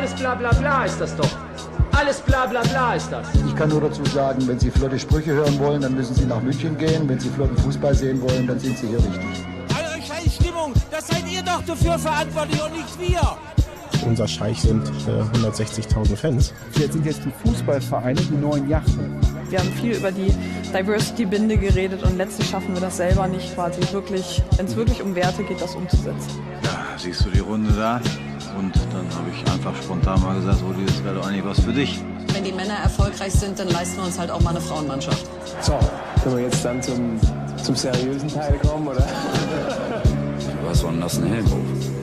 Alles bla bla bla ist das doch. Alles bla bla bla ist das. Ich kann nur dazu sagen, wenn Sie flotte Sprüche hören wollen, dann müssen Sie nach München gehen. Wenn Sie flotten Fußball sehen wollen, dann sind Sie hier richtig. Eure scheiß Stimmung, das seid ihr doch dafür verantwortlich und nicht wir. Unser Scheich sind 160.000 Fans. Jetzt sind die Fußballvereine die neuen Yachten. Wir haben viel über die Diversity-Binde geredet und letztlich schaffen wir das selber nicht quasi wirklich, wenn es wirklich um Werte geht, das umzusetzen. Ja, siehst du die Runde da? Und dann habe ich einfach spontan mal gesagt, Rudi, das wäre doch eigentlich was für dich. Wenn die Männer erfolgreich sind, dann leisten wir uns halt auch mal eine Frauenmannschaft. So, können wir jetzt dann zum seriösen Teil kommen, oder? Was war denn das, ein Helmhof?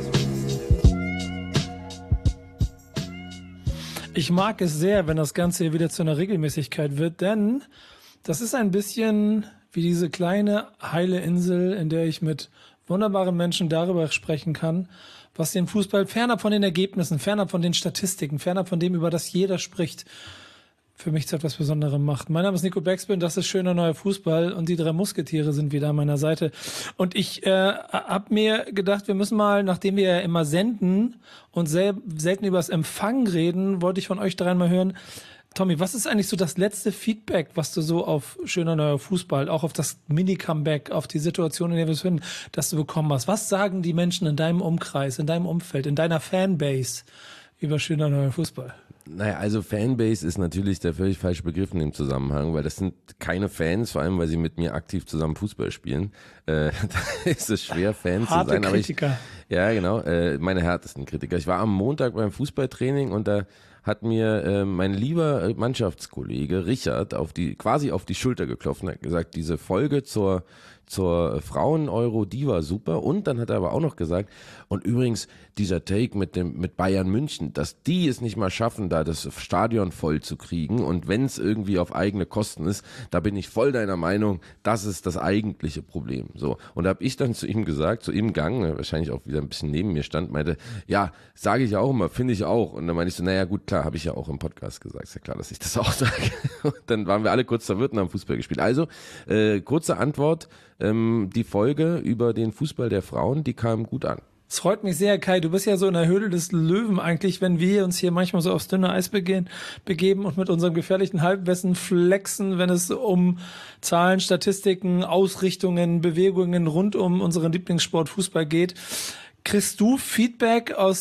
Ich mag es sehr, wenn das Ganze hier wieder zu einer Regelmäßigkeit wird, denn das ist ein bisschen wie diese kleine heile Insel, in der ich mit wunderbaren Menschen darüber sprechen kann, was den Fußball fernab von den Ergebnissen, fernab von den Statistiken, fernab von dem, über das jeder spricht, für mich zu etwas Besonderem macht. Mein Name ist Nico Backspin, das ist schöner neuer Fußball und die 3 Musketiere sind wieder an meiner Seite. Und ich habe mir gedacht, wir müssen mal, nachdem wir ja immer senden und selten über das Empfang reden, wollte ich von euch dreien mal hören. Tommy, was ist eigentlich so das letzte Feedback, was du so auf schöner neuer Fußball, auch auf das Mini-Comeback, auf die Situation, in der wir es finden, dass du bekommen hast? Was sagen die Menschen in deinem Umkreis, in deinem Umfeld, in deiner Fanbase über schöner neuer Fußball? Naja, also Fanbase ist natürlich der völlig falsche Begriff in dem Zusammenhang, weil das sind keine Fans, vor allem weil sie mit mir aktiv zusammen Fußball spielen. Da ist es schwer, Fan Harte zu sein. Kritiker. Ja, genau, meine härtesten Kritiker. Ich war am Montag beim Fußballtraining und da hat mir mein lieber Mannschaftskollege Richard quasi auf die Schulter geklopft und hat gesagt, diese Folge zur Frauen-Euro, die war super. Und dann hat er aber auch noch gesagt, und übrigens dieser Take mit Bayern München, dass die es nicht mal schaffen, da das Stadion voll zu kriegen und wenn es irgendwie auf eigene Kosten ist, da bin ich voll deiner Meinung, das ist das eigentliche Problem. So. Und da habe ich dann zu ihm gesagt, so im Gang, wahrscheinlich auch wieder ein bisschen neben mir stand, meinte, ja, sage ich auch immer, finde ich auch. Und dann meinte ich so, naja gut, klar, habe ich ja auch im Podcast gesagt, ist ja klar, dass ich das auch sage. Und dann waren wir alle kurz verwirrt und haben Fußball gespielt. Also, kurze Antwort, die Folge über den Fußball der Frauen, die kam gut an. Es freut mich sehr, Kai. Du bist ja so in der Höhle des Löwen eigentlich, wenn wir uns hier manchmal so aufs dünne Eis begeben und mit unserem gefährlichen Halbwissen flexen, wenn es um Zahlen, Statistiken, Ausrichtungen, Bewegungen rund um unseren Lieblingssport Fußball geht. Kriegst du Feedback aus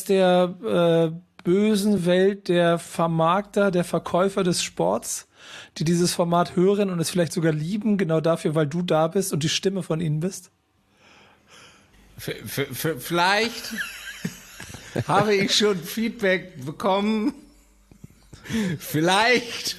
der bösen Welt der Vermarkter, der Verkäufer des Sports, die dieses Format hören und es vielleicht sogar lieben, genau dafür, weil du da bist und die Stimme von ihnen bist? Vielleicht habe ich schon Feedback bekommen. Vielleicht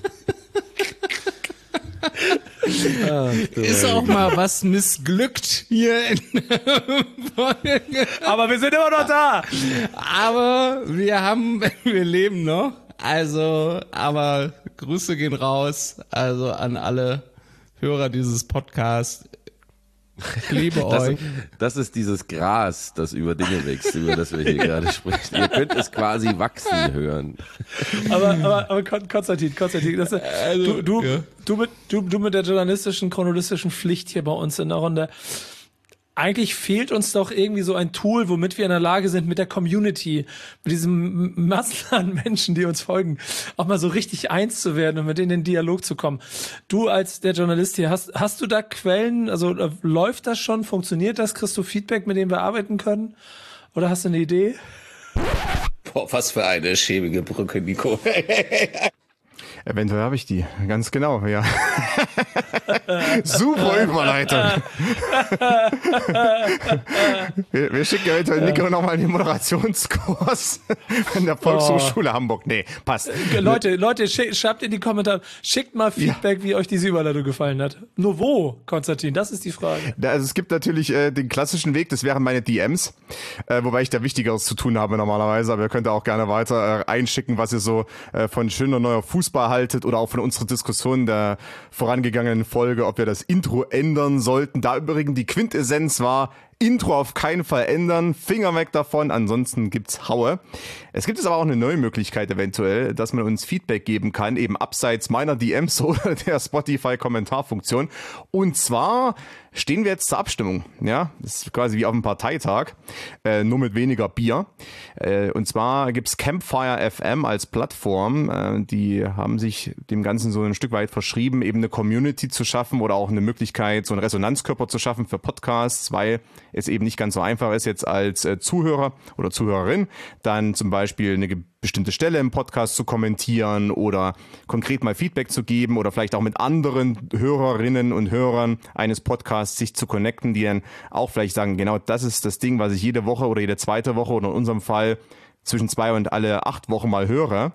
ist auch mal was missglückt hier in der Folge. Aber wir sind immer noch da. Aber wir leben noch. Also, aber Grüße gehen raus. Also an alle Hörer dieses Podcasts. Ich liebe euch. Das ist dieses Gras, das über Dinge wächst, über das wir hier gerade sprechen. Ihr könnt es quasi wachsen hören. Aber Konstantin, das, also, du mit der journalistischen, chronologischen Pflicht hier bei uns in der Runde. Eigentlich fehlt uns doch irgendwie so ein Tool, womit wir in der Lage sind, mit der Community, mit diesem Massen an Menschen, die uns folgen, auch mal so richtig eins zu werden und mit denen in den Dialog zu kommen. Du als der Journalist hier, hast du da Quellen, also läuft das schon, funktioniert das, kriegst du Feedback, mit dem wir arbeiten können? Oder hast du eine Idee? Boah, was für eine schäbige Brücke, Nico. Eventuell habe ich die, ganz genau, ja. Super Überleitung. wir schicken eventuell Nico nochmal den Moderationskurs an der Volkshochschule Hamburg. Nee, passt. Leute, schreibt in die Kommentare, schickt mal Feedback, wie euch diese Überleitung gefallen hat. Nur wo, Konstantin, das ist die Frage. Also es gibt natürlich den klassischen Weg, das wären meine DMs, wobei ich da Wichtigeres zu tun habe normalerweise, aber ihr könnt auch gerne weiter einschicken, was ihr so von schöner neuer Fußball haltet oder auch von unserer Diskussion der vorangegangenen Folge, ob wir das Intro ändern sollten. Da übrigens die Quintessenz war, Intro auf keinen Fall ändern, Finger weg davon, ansonsten gibt's Haue. Es gibt aber auch eine neue Möglichkeit eventuell, dass man uns Feedback geben kann, eben abseits meiner DMs oder der Spotify-Kommentarfunktion. Und zwar stehen wir jetzt zur Abstimmung. Ja, das ist quasi wie auf einem Parteitag, nur mit weniger Bier. Und zwar gibt's Campfire FM als Plattform. Die haben sich dem Ganzen so ein Stück weit verschrieben, eben eine Community zu schaffen oder auch eine Möglichkeit, so einen Resonanzkörper zu schaffen für Podcasts, weil es eben nicht ganz so einfach ist, jetzt als Zuhörer oder Zuhörerin dann zum Beispiel eine bestimmte Stelle im Podcast zu kommentieren oder konkret mal Feedback zu geben oder vielleicht auch mit anderen Hörerinnen und Hörern eines Podcasts sich zu connecten, die dann auch vielleicht sagen, genau das ist das Ding, was ich jede Woche oder jede zweite Woche oder in unserem Fall zwischen 2 und alle 8 Wochen mal höre.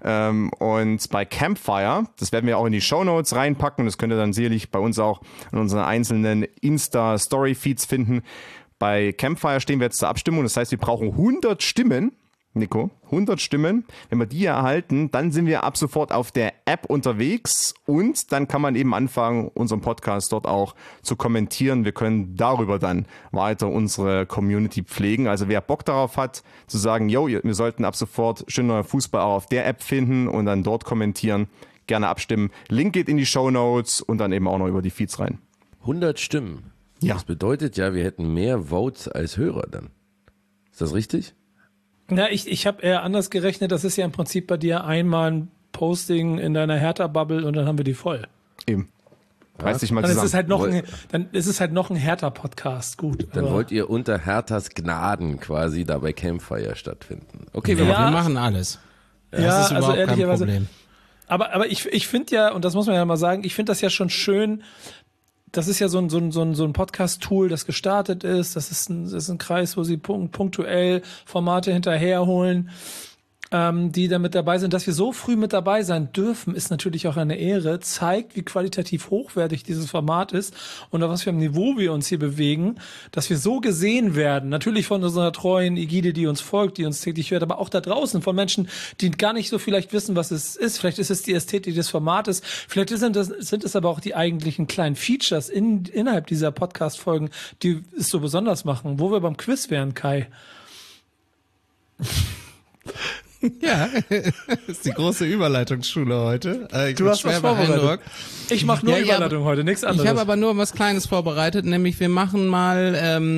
Und bei Campfire, das werden wir auch in die Shownotes reinpacken, das könnt ihr dann sicherlich bei uns auch in unseren einzelnen Insta-Story-Feeds finden. Bei Campfire stehen wir jetzt zur Abstimmung, das heißt, wir brauchen 100 Stimmen, Nico, 100 Stimmen. Wenn wir die erhalten, dann sind wir ab sofort auf der App unterwegs und dann kann man eben anfangen, unseren Podcast dort auch zu kommentieren. Wir können darüber dann weiter unsere Community pflegen. Also wer Bock darauf hat, zu sagen, yo, wir sollten ab sofort schön neuer Fußball auch auf der App finden und dann dort kommentieren, gerne abstimmen. Link geht in die Shownotes und dann eben auch noch über die Feeds rein. 100 Stimmen. Ja. Das bedeutet ja, wir hätten mehr Votes als Hörer dann. Ist das richtig? Ja, ich habe eher anders gerechnet. Das ist ja im Prinzip bei dir einmal ein Posting in deiner Hertha-Bubble und dann haben wir die voll. Eben. Reiß dich mal Dann ist zusammen. es halt noch ein Hertha-Podcast. Gut. Dann aber wollt ihr unter Herthas Gnaden quasi da bei Campfire stattfinden. Okay, wir Ja. machen alles. Das Ja, ist überhaupt kein ehrlicherweise. Problem. Aber ich finde ja, und das muss man ja mal sagen, ich finde das ja schon schön. Das ist ja so ein Podcast-Tool, das gestartet ist. Das ist ein Kreis, wo sie punktuell Formate hinterherholen, die da mit dabei sind. Dass wir so früh mit dabei sein dürfen, ist natürlich auch eine Ehre. Zeigt, wie qualitativ hochwertig dieses Format ist und auf was für einem Niveau wir uns hier bewegen, dass wir so gesehen werden. Natürlich von unserer treuen Ägide, die uns folgt, die uns täglich hört, aber auch da draußen von Menschen, die gar nicht so vielleicht wissen, was es ist. Vielleicht ist es die Ästhetik des Formates. Vielleicht sind es aber auch die eigentlichen kleinen Features innerhalb dieser Podcast-Folgen, die es so besonders machen. Wo wir beim Quiz wären, Kai. Ja, ist die große Überleitungsschule heute. Ich Du bin hast was schwer vorbereitet. beeindruckt. Ich mache nur Ja, Überleitung heute, nichts anderes. Ich habe aber nur was Kleines vorbereitet, nämlich wir machen mal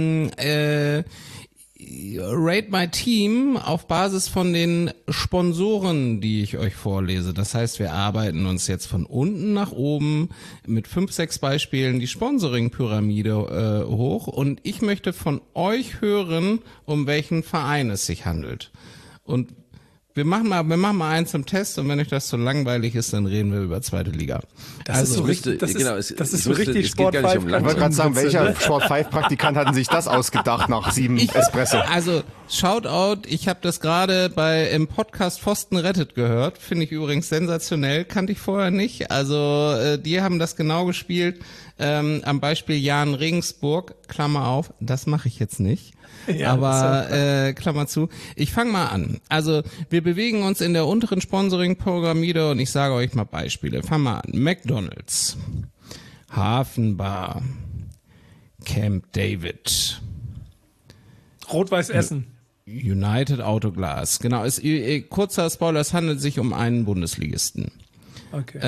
Rate My Team auf Basis von den Sponsoren, die ich euch vorlese. Das heißt, wir arbeiten uns jetzt von unten nach oben mit 5, 6 Beispielen die Sponsoring-Pyramide hoch und ich möchte von euch hören, um welchen Verein es sich handelt. Und wir machen mal eins zum Test und wenn euch das so langweilig ist, dann reden wir über zweite Liga. Das ist so richtig, das ist so richtig Sport 5. Ich wollte gerade sagen, welcher Sport 5 Praktikant hat sich das ausgedacht nach 7 Espresso? Also, Shoutout, ich habe das gerade im Podcast Pfosten rettet gehört. Finde ich übrigens sensationell, kannte ich vorher nicht. Also, die haben das genau gespielt. Am Beispiel Jan Regensburg, Klammer auf, das mache ich jetzt nicht. Ja, aber Klammer zu. Ich fange mal an. Also wir bewegen uns in der unteren Sponsoring-Pyramide und ich sage euch mal Beispiele. Fangen wir an. McDonald's, Hafenbar, Camp David, Rot-Weiß Essen, United Autoglas. Genau, kurzer Spoiler, es handelt sich um einen Bundesligisten. Okay.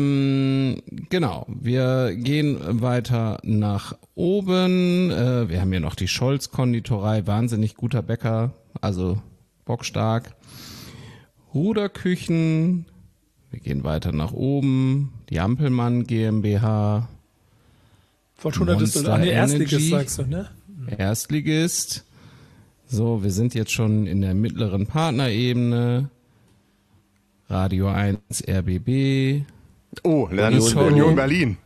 Genau, wir gehen weiter nach oben. Wir haben hier noch die Scholz-Konditorei, wahnsinnig guter Bäcker, also bockstark. Ruderküchen, wir gehen weiter nach oben. Die Ampelmann GmbH. Fortuna Düsseldorf, Erstligist sagst du, ne? Erstligist. So, wir sind jetzt schon in der mittleren Partnerebene. Radio 1 RBB. Oh, Union Berlin.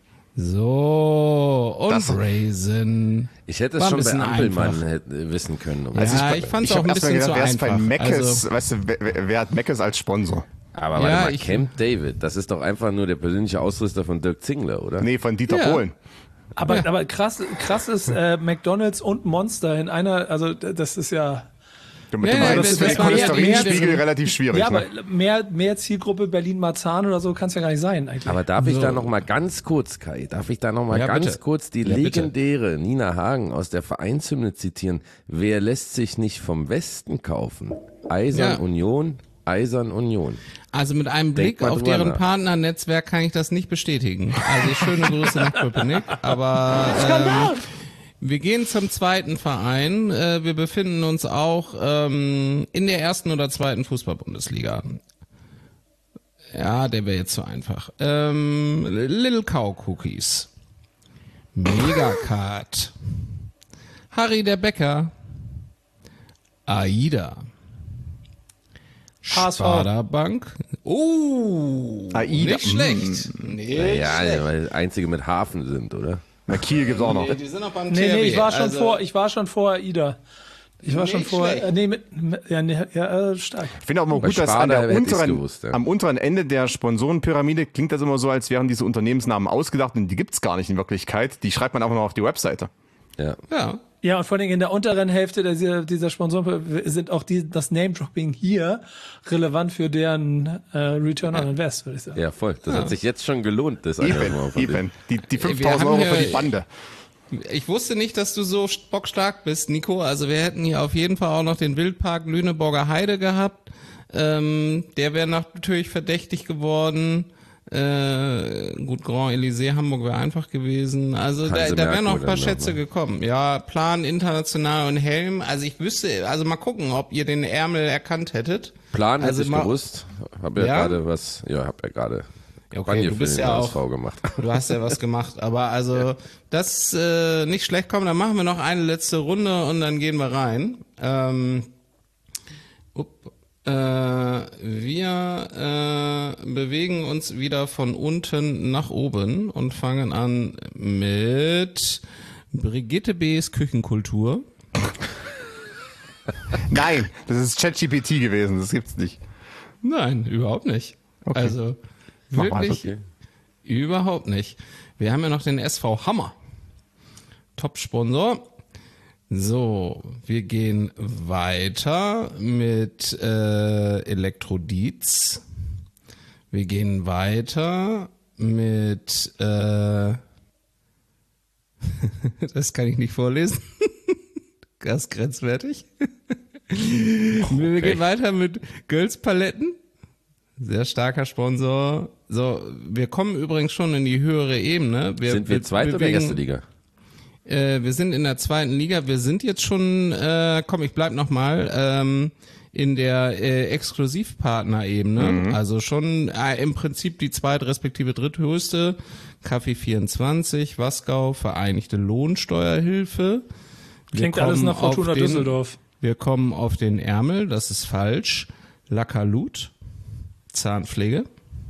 So, und Das- Raisin. Ich hätte War es ein schon bei bisschen Ampelmann einfach. wissen können. Ja, ich fand es auch hab ein erst mal bisschen zu gedacht, wer ist bei einfach. Meckes, Also, weißt du, wer hat Meckes als Sponsor? Aber warte Ja, mal, Camp David, das ist doch einfach nur der persönliche Ausrüster von Dirk Zingler, oder? Nee, von Dieter Ja. Bohlen. Aber krass ist McDonald's und Monster in einer, also das ist ja, Du meinst, das war Cholesterinspiegel relativ schwierig. Ja, ne? aber mehr Zielgruppe Berlin-Marzahn oder so kann es ja gar nicht sein eigentlich. Aber darf ich da noch mal ganz kurz, Kai, kurz die legendäre Nina Hagen aus der Vereinshymne zitieren? Wer lässt sich nicht vom Westen kaufen? Eisern Union. Also mit einem Blick auf deren Partnernetzwerk kann ich das nicht bestätigen. Also schöne Grüße nach Köpenick, aber wir gehen zum zweiten Verein. Wir befinden uns auch in der ersten oder zweiten Fußball-Bundesliga. Ja, der wäre jetzt zu einfach. Little Cow Cookies. Megacard. Harry der Bäcker. AIDA. Sparda Bank. AIDA. Nicht schlecht. Weil einzige mit Hafen sind, oder? Na, Kiel gibt's auch noch. Die sind noch beim Nee, ich war schon vor AIDA. Ich war schon vor. Stark. Ich finde auch immer gut, dass am unteren Ende der Sponsorenpyramide klingt das immer so, als wären diese Unternehmensnamen ausgedacht und die gibt's gar nicht in Wirklichkeit. Die schreibt man einfach mal auf die Webseite. Ja, und vor allem in der unteren Hälfte dieser Sponsoren sind auch das Name-Dropping hier relevant für deren Return on Invest, würde ich sagen. Ja, voll. Das hat sich jetzt schon gelohnt. Das Eben. Die 5.000 Euro für die Bande. Ich wusste nicht, dass du so bockstark bist, Nico. Also wir hätten hier auf jeden Fall auch noch den Wildpark Lüneburger Heide gehabt. Der wäre natürlich verdächtig geworden. Gut, Grand Elysée Hamburg wäre einfach gewesen. Also da wären noch ein paar Schätze gekommen. Ja, Plan, International und Helm. Also ich wüsste, also mal gucken, ob ihr den Ärmel erkannt hättet. Plan hätte ich gewusst. Hab ja gerade okay, du bist ja auch gemacht. Du hast ja was gemacht, aber also das nicht schlecht kommen. Dann machen wir noch eine letzte Runde und dann gehen wir rein. Wir bewegen uns wieder von unten nach oben und fangen an mit Brigitte B.'s Küchenkultur. Nein, das ist ChatGPT gewesen, das gibt's nicht. Nein, überhaupt nicht. Okay. Also wirklich überhaupt nicht. Wir haben ja noch den SV Hammer. Top-Sponsor. So, wir gehen weiter mit Elektrodietz. Wir gehen weiter mit das kann ich nicht vorlesen. Das ist grenzwertig. Wir gehen weiter mit Göls Paletten. Sehr starker Sponsor. So, wir kommen übrigens schon in die höhere Ebene. Sind wir zweite oder erste Liga? Wir sind in der zweiten Liga. Wir sind jetzt schon, ich bleib noch mal in der Exklusivpartnerebene. Also schon im Prinzip die zweit- respektive dritthöchste. Kaffee 24, Wasgau, Vereinigte Lohnsteuerhilfe. Klingt alles nach Fortuna Düsseldorf. Wir kommen auf den Ärmel, das ist falsch. Lackerlut, Zahnpflege.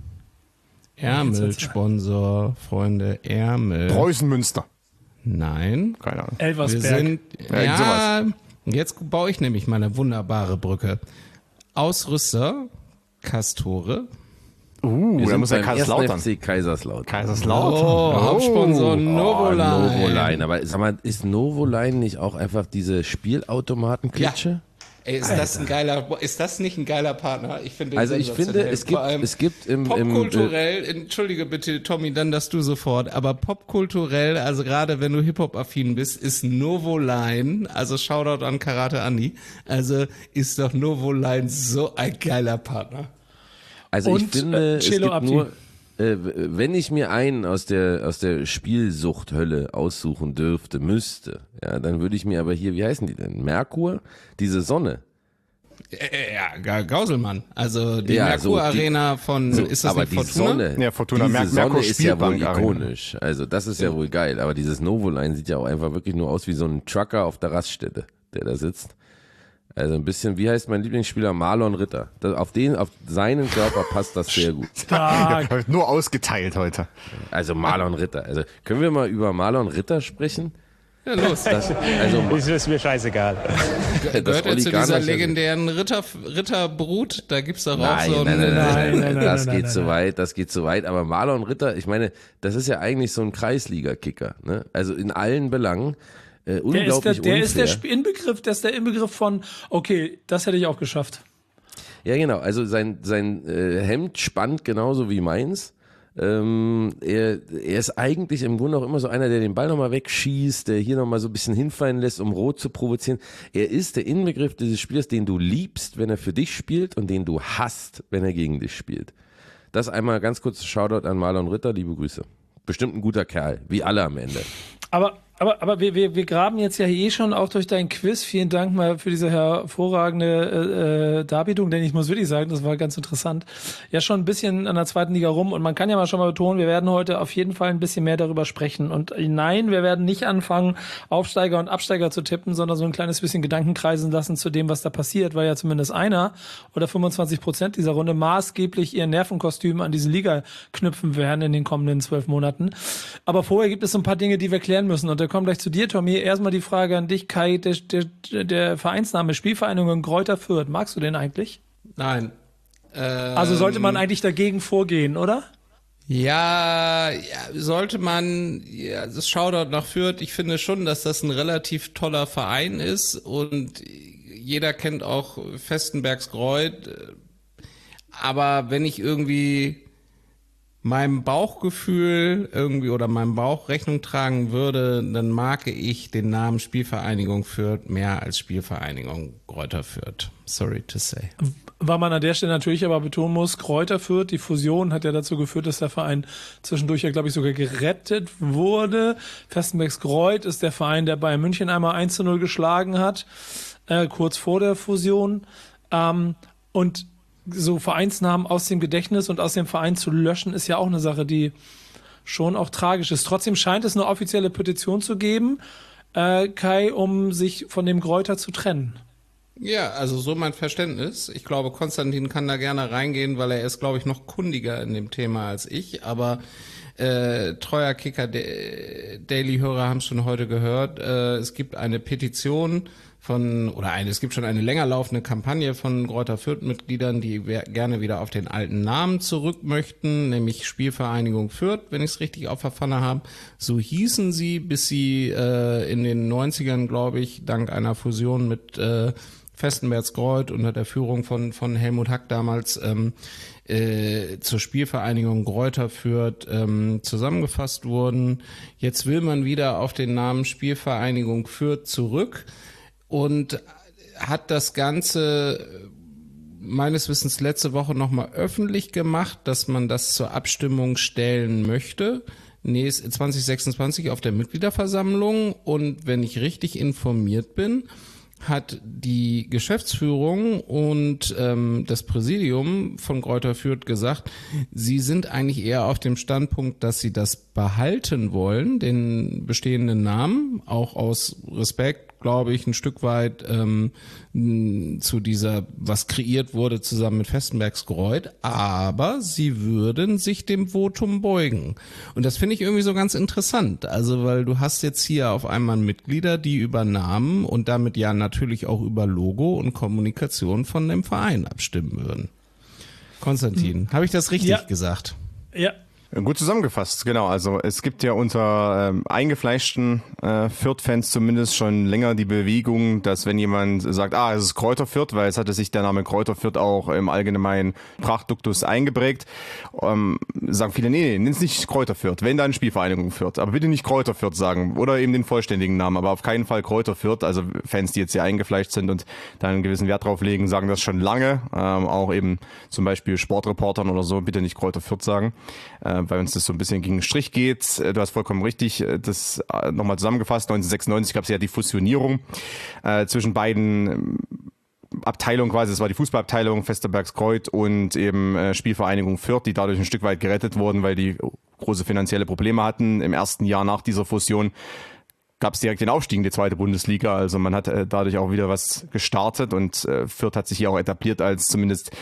Ärmelsponsor, Freunde, Ärmel. Preußen-Münster. Nein. Keine Ahnung. Elversberg. Jetzt baue ich nämlich mal eine wunderbare Brücke. Ausrüster, Castore. Da muss ja Kaiserslautern. Hauptsponsor Novoline. Novoline. Aber sag mal, ist Novoline nicht auch einfach diese Spielautomatenklitsche? Ja. Ey, ist das nicht ein geiler Partner? Ich finde es gibt im popkulturell, entschuldige bitte Tommy, dann dass du sofort, aber popkulturell, also gerade wenn du Hip-Hop-affin bist, ist Novoline, also Shoutout an Karate Andi, also ist doch Novoline so ein geiler Partner. Also ich finde, es gibt nur, wenn ich mir einen aus der Spielsuchthölle aussuchen müsste, ja, dann würde ich mir aber hier, wie heißen die denn? Merkur? Diese Sonne. Ja, Gauselmann. Also die Merkur-Arena von, ist das aber nicht die Fortuna? Sonne, ja, Fortuna. diese Sonne ist ja wohl Arena. ikonisch. Also das ist ja wohl geil. Aber dieses Novoline sieht ja auch einfach wirklich nur aus wie so ein Trucker auf der Raststätte, der da sitzt. Also ein bisschen, wie heißt mein Lieblingsspieler? Marlon Ritter. Auf seinen Körper passt das sehr gut. Stark. Nur ausgeteilt heute. Also Marlon Ritter. Also können wir mal über Marlon Ritter sprechen? Ja, los. Das ist mir scheißegal. Gehört er zu dieser legendären Ritterbrut? Da gibt's doch auch so Nein, das geht zu weit. Aber Marlon Ritter, ich meine, das ist ja eigentlich so ein Kreisliga-Kicker. Ne? Also in allen Belangen. unglaublich der unfair. ist der Inbegriff von, okay, das hätte ich auch geschafft. Ja, genau. Also sein Hemd spannt genauso wie meins. Er ist eigentlich im Grunde auch immer so einer, der den Ball nochmal wegschießt, der hier nochmal so ein bisschen hinfallen lässt, um rot zu provozieren. Er ist der Inbegriff dieses Spielers, den du liebst, wenn er für dich spielt und den du hasst, wenn er gegen dich spielt. Das einmal ganz kurz Shoutout an Marlon Ritter, liebe Grüße. Bestimmt ein guter Kerl, wie alle am Ende. Aber wir graben jetzt ja schon auch durch dein Quiz. Vielen Dank mal für diese hervorragende Darbietung, denn ich muss wirklich sagen, das war ganz interessant. Ja, schon ein bisschen an der zweiten Liga rum und man kann ja mal schon mal betonen, wir werden heute auf jeden Fall ein bisschen mehr darüber sprechen. Und nein, wir werden nicht anfangen, Aufsteiger und Absteiger zu tippen, sondern so ein kleines bisschen Gedanken kreisen lassen zu dem, was da passiert, weil ja zumindest einer oder 25% dieser Runde maßgeblich ihr Nervenkostüm an diese Liga knüpfen werden in den kommenden 12 Monaten. Aber vorher gibt es so ein paar Dinge, die wir klären müssen. Und kommen gleich zu dir, Tommy. Erstmal die Frage an dich, Kai, der Vereinsname Spielvereinigung Greuther Fürth. Magst du den eigentlich? Nein. Also sollte man eigentlich dagegen vorgehen, oder? Ja, sollte man, ja, das Shoutout nach Fürth. Ich finde schon, dass das ein relativ toller Verein ist und jeder kennt auch Vestenbergsgreuth. Aber wenn ich irgendwie meinem Bauchgefühl irgendwie oder meinem Bauch Rechnung tragen würde, dann mag ich den Namen Spielvereinigung Fürth mehr als Spielvereinigung Greuther Fürth. Sorry to say. Weil man an der Stelle natürlich aber betonen muss, Greuther Fürth, die Fusion hat ja dazu geführt, dass der Verein zwischendurch ja, glaube ich, sogar gerettet wurde. Vestenbergsgreuth ist der Verein, der Bayern München einmal 1:0 geschlagen hat, kurz vor der Fusion. Und so Vereinsnamen aus dem Gedächtnis und aus dem Verein zu löschen, ist ja auch eine Sache, die schon auch tragisch ist. Trotzdem scheint es eine offizielle Petition zu geben, Kai, um sich von dem Greuther zu trennen. Ja, also so mein Verständnis. Ich glaube, Konstantin kann da gerne reingehen, weil er ist, glaube ich, noch kundiger in dem Thema als ich. Aber treuer Kicker Daily-Hörer haben es schon heute gehört. Es gibt eine Petition es gibt schon eine länger laufende Kampagne von Greuther Fürth-Mitgliedern, die gerne wieder auf den alten Namen zurück möchten, nämlich Spielvereinigung Fürth, wenn ich es richtig auf der Pfanne habe. So hießen sie, bis sie in den 90ern, glaube ich, dank einer Fusion mit Vestenbergsgreuth unter der Führung von Helmut Hack damals zur Spielvereinigung Greuther Fürth zusammengefasst wurden. Jetzt will man wieder auf den Namen Spielvereinigung Fürth zurück und hat das Ganze meines Wissens letzte Woche nochmal öffentlich gemacht, dass man das zur Abstimmung stellen möchte. 2026 auf der Mitgliederversammlung. Und wenn ich richtig informiert bin, hat die Geschäftsführung und das Präsidium von Greuther Fürth gesagt, sie sind eigentlich eher auf dem Standpunkt, dass sie das behalten wollen, den bestehenden Namen, auch aus Respekt, glaube ich, ein Stück weit zu dieser, was kreiert wurde, zusammen mit Vestenbergsgreuth, aber sie würden sich dem Votum beugen. Und das finde ich irgendwie so ganz interessant, also weil du hast jetzt hier auf einmal Mitglieder, die über Namen und damit ja natürlich auch über Logo und Kommunikation von dem Verein abstimmen würden. Konstantin, habe ich das richtig gesagt? Ja. Gut zusammengefasst, genau. Also es gibt ja unter eingefleischten Fürth-Fans zumindest schon länger die Bewegung, dass wenn jemand sagt, es ist Greuther Fürth, weil es hatte sich der Name Greuther Fürth auch im allgemeinen Sprachduktus eingeprägt, sagen viele, nee, nenn es nicht Greuther Fürth, wenn dann Spielvereinigung Fürth, aber bitte nicht Greuther Fürth sagen oder eben den vollständigen Namen, aber auf keinen Fall Greuther Fürth. Also Fans, die jetzt hier eingefleischt sind und da einen gewissen Wert drauf legen, sagen das schon lange, auch eben zum Beispiel Sportreportern oder so, bitte nicht Greuther Fürth sagen. Weil uns das so ein bisschen gegen den Strich geht. Du hast vollkommen richtig, das nochmal zusammengefasst. 1996 gab es ja die Fusionierung zwischen beiden Abteilungen quasi. Das war die Fußballabteilung Vestenbergsgreuth und eben Spielvereinigung Fürth, die dadurch ein Stück weit gerettet wurden, weil die große finanzielle Probleme hatten. Im ersten Jahr nach dieser Fusion gab es direkt den Aufstieg in die zweite Bundesliga. Also man hat dadurch auch wieder was gestartet und Fürth hat sich hier auch etabliert als zumindest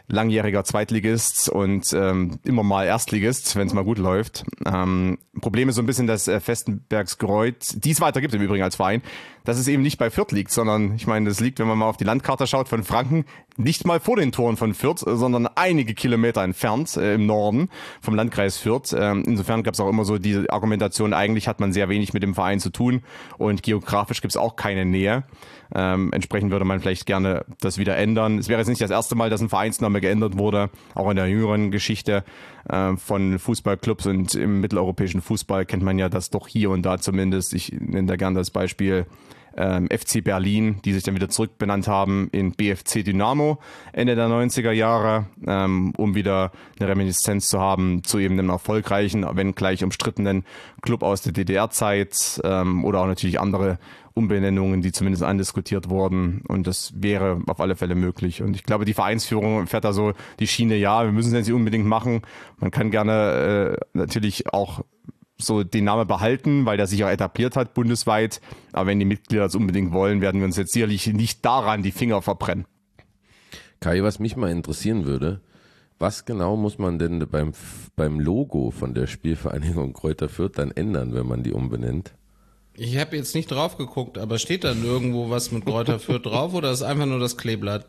langjähriger Zweitligist und immer mal Erstligist, wenn es mal gut läuft. Problem ist so ein bisschen, dass Vestenbergsgreuth, die es weiter gibt im Übrigen als Verein, dass es eben nicht bei Fürth liegt, sondern ich meine, das liegt, wenn man mal auf die Landkarte schaut von Franken, nicht mal vor den Toren von Fürth, sondern einige Kilometer entfernt im Norden vom Landkreis Fürth. Insofern gab es auch immer so die Argumentation, eigentlich hat man sehr wenig mit dem Verein zu tun und geografisch gibt es auch keine Nähe. Entsprechend würde man vielleicht gerne das wieder ändern. Es wäre jetzt nicht das erste Mal, dass ein Vereinsname geändert wurde, auch in der jüngeren Geschichte von Fußballclubs und im mitteleuropäischen Fußball kennt man ja das doch hier und da zumindest. Ich nenne da gerne das Beispiel FC Berlin, die sich dann wieder zurückbenannt haben in BFC Dynamo Ende der 90er Jahre, um wieder eine Reminiszenz zu haben zu eben einem erfolgreichen, wenn gleich umstrittenen Club aus der DDR-Zeit oder auch natürlich andere Umbenennungen, die zumindest andiskutiert wurden, und das wäre auf alle Fälle möglich. Und ich glaube, die Vereinsführung fährt da so die Schiene, ja, wir müssen es nicht unbedingt machen. Man kann gerne natürlich auch so den Namen behalten, weil der sich auch etabliert hat bundesweit. Aber wenn die Mitglieder das unbedingt wollen, werden wir uns jetzt sicherlich nicht daran die Finger verbrennen. Kai, was mich mal interessieren würde, was genau muss man denn beim Logo von der Spielvereinigung Greuther Fürth dann ändern, wenn man die umbenennt? Ich habe jetzt nicht drauf geguckt, aber steht dann irgendwo was mit Greuther Fürth drauf oder ist einfach nur das Kleeblatt?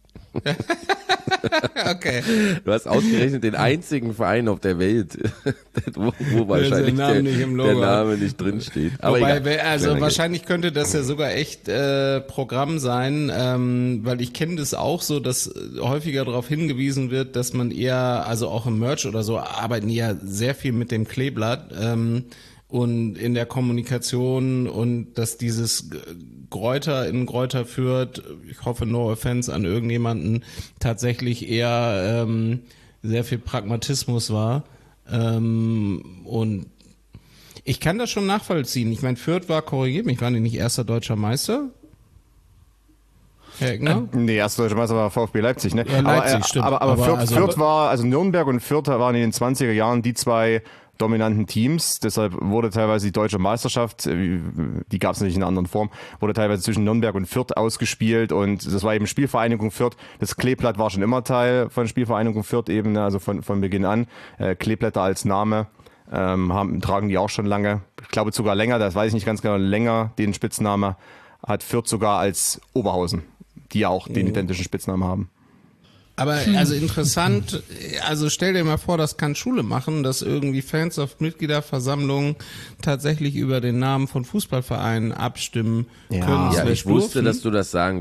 Okay. Du hast ausgerechnet den einzigen Verein auf der Welt, wo wahrscheinlich der Name nicht drinsteht. Aber wobei, egal. also wahrscheinlich könnte das ja sogar echt Programm sein, weil ich kenne das auch so, dass häufiger darauf hingewiesen wird, dass man eher, also auch im Merch oder so, arbeiten ja sehr viel mit dem Kleeblatt und in der Kommunikation, und dass dieses Greuther in Greuther Fürth, ich hoffe no offense an irgendjemanden, tatsächlich eher sehr viel Pragmatismus war. Und ich kann das schon nachvollziehen. Ich meine, Fürth war, korrigiert mich, waren die nicht erster deutscher Meister? Herr Egner? Nee, erster deutscher Meister war VfB Leipzig, ne? Ja, Leipzig, stimmt. Aber Fürth war, also Nürnberg und Fürth waren in den 20er Jahren die zwei dominanten Teams, deshalb wurde teilweise die deutsche Meisterschaft, die gab es natürlich in einer anderen Form, wurde teilweise zwischen Nürnberg und Fürth ausgespielt, und das war eben Spielvereinigung Fürth. Das Kleeblatt war schon immer Teil von Spielvereinigung Fürth eben, also von Beginn an. Kleeblätter als Name tragen die auch schon lange, ich glaube sogar länger, das weiß ich nicht ganz genau, länger den Spitznamen hat Fürth sogar als Oberhausen, die ja auch den identischen Spitznamen haben. Aber also interessant, also stell dir mal vor, das kann Schule machen, dass irgendwie Fans auf Mitgliederversammlungen tatsächlich über den Namen von Fußballvereinen abstimmen können. Ja, ich wusste, dass du das sagen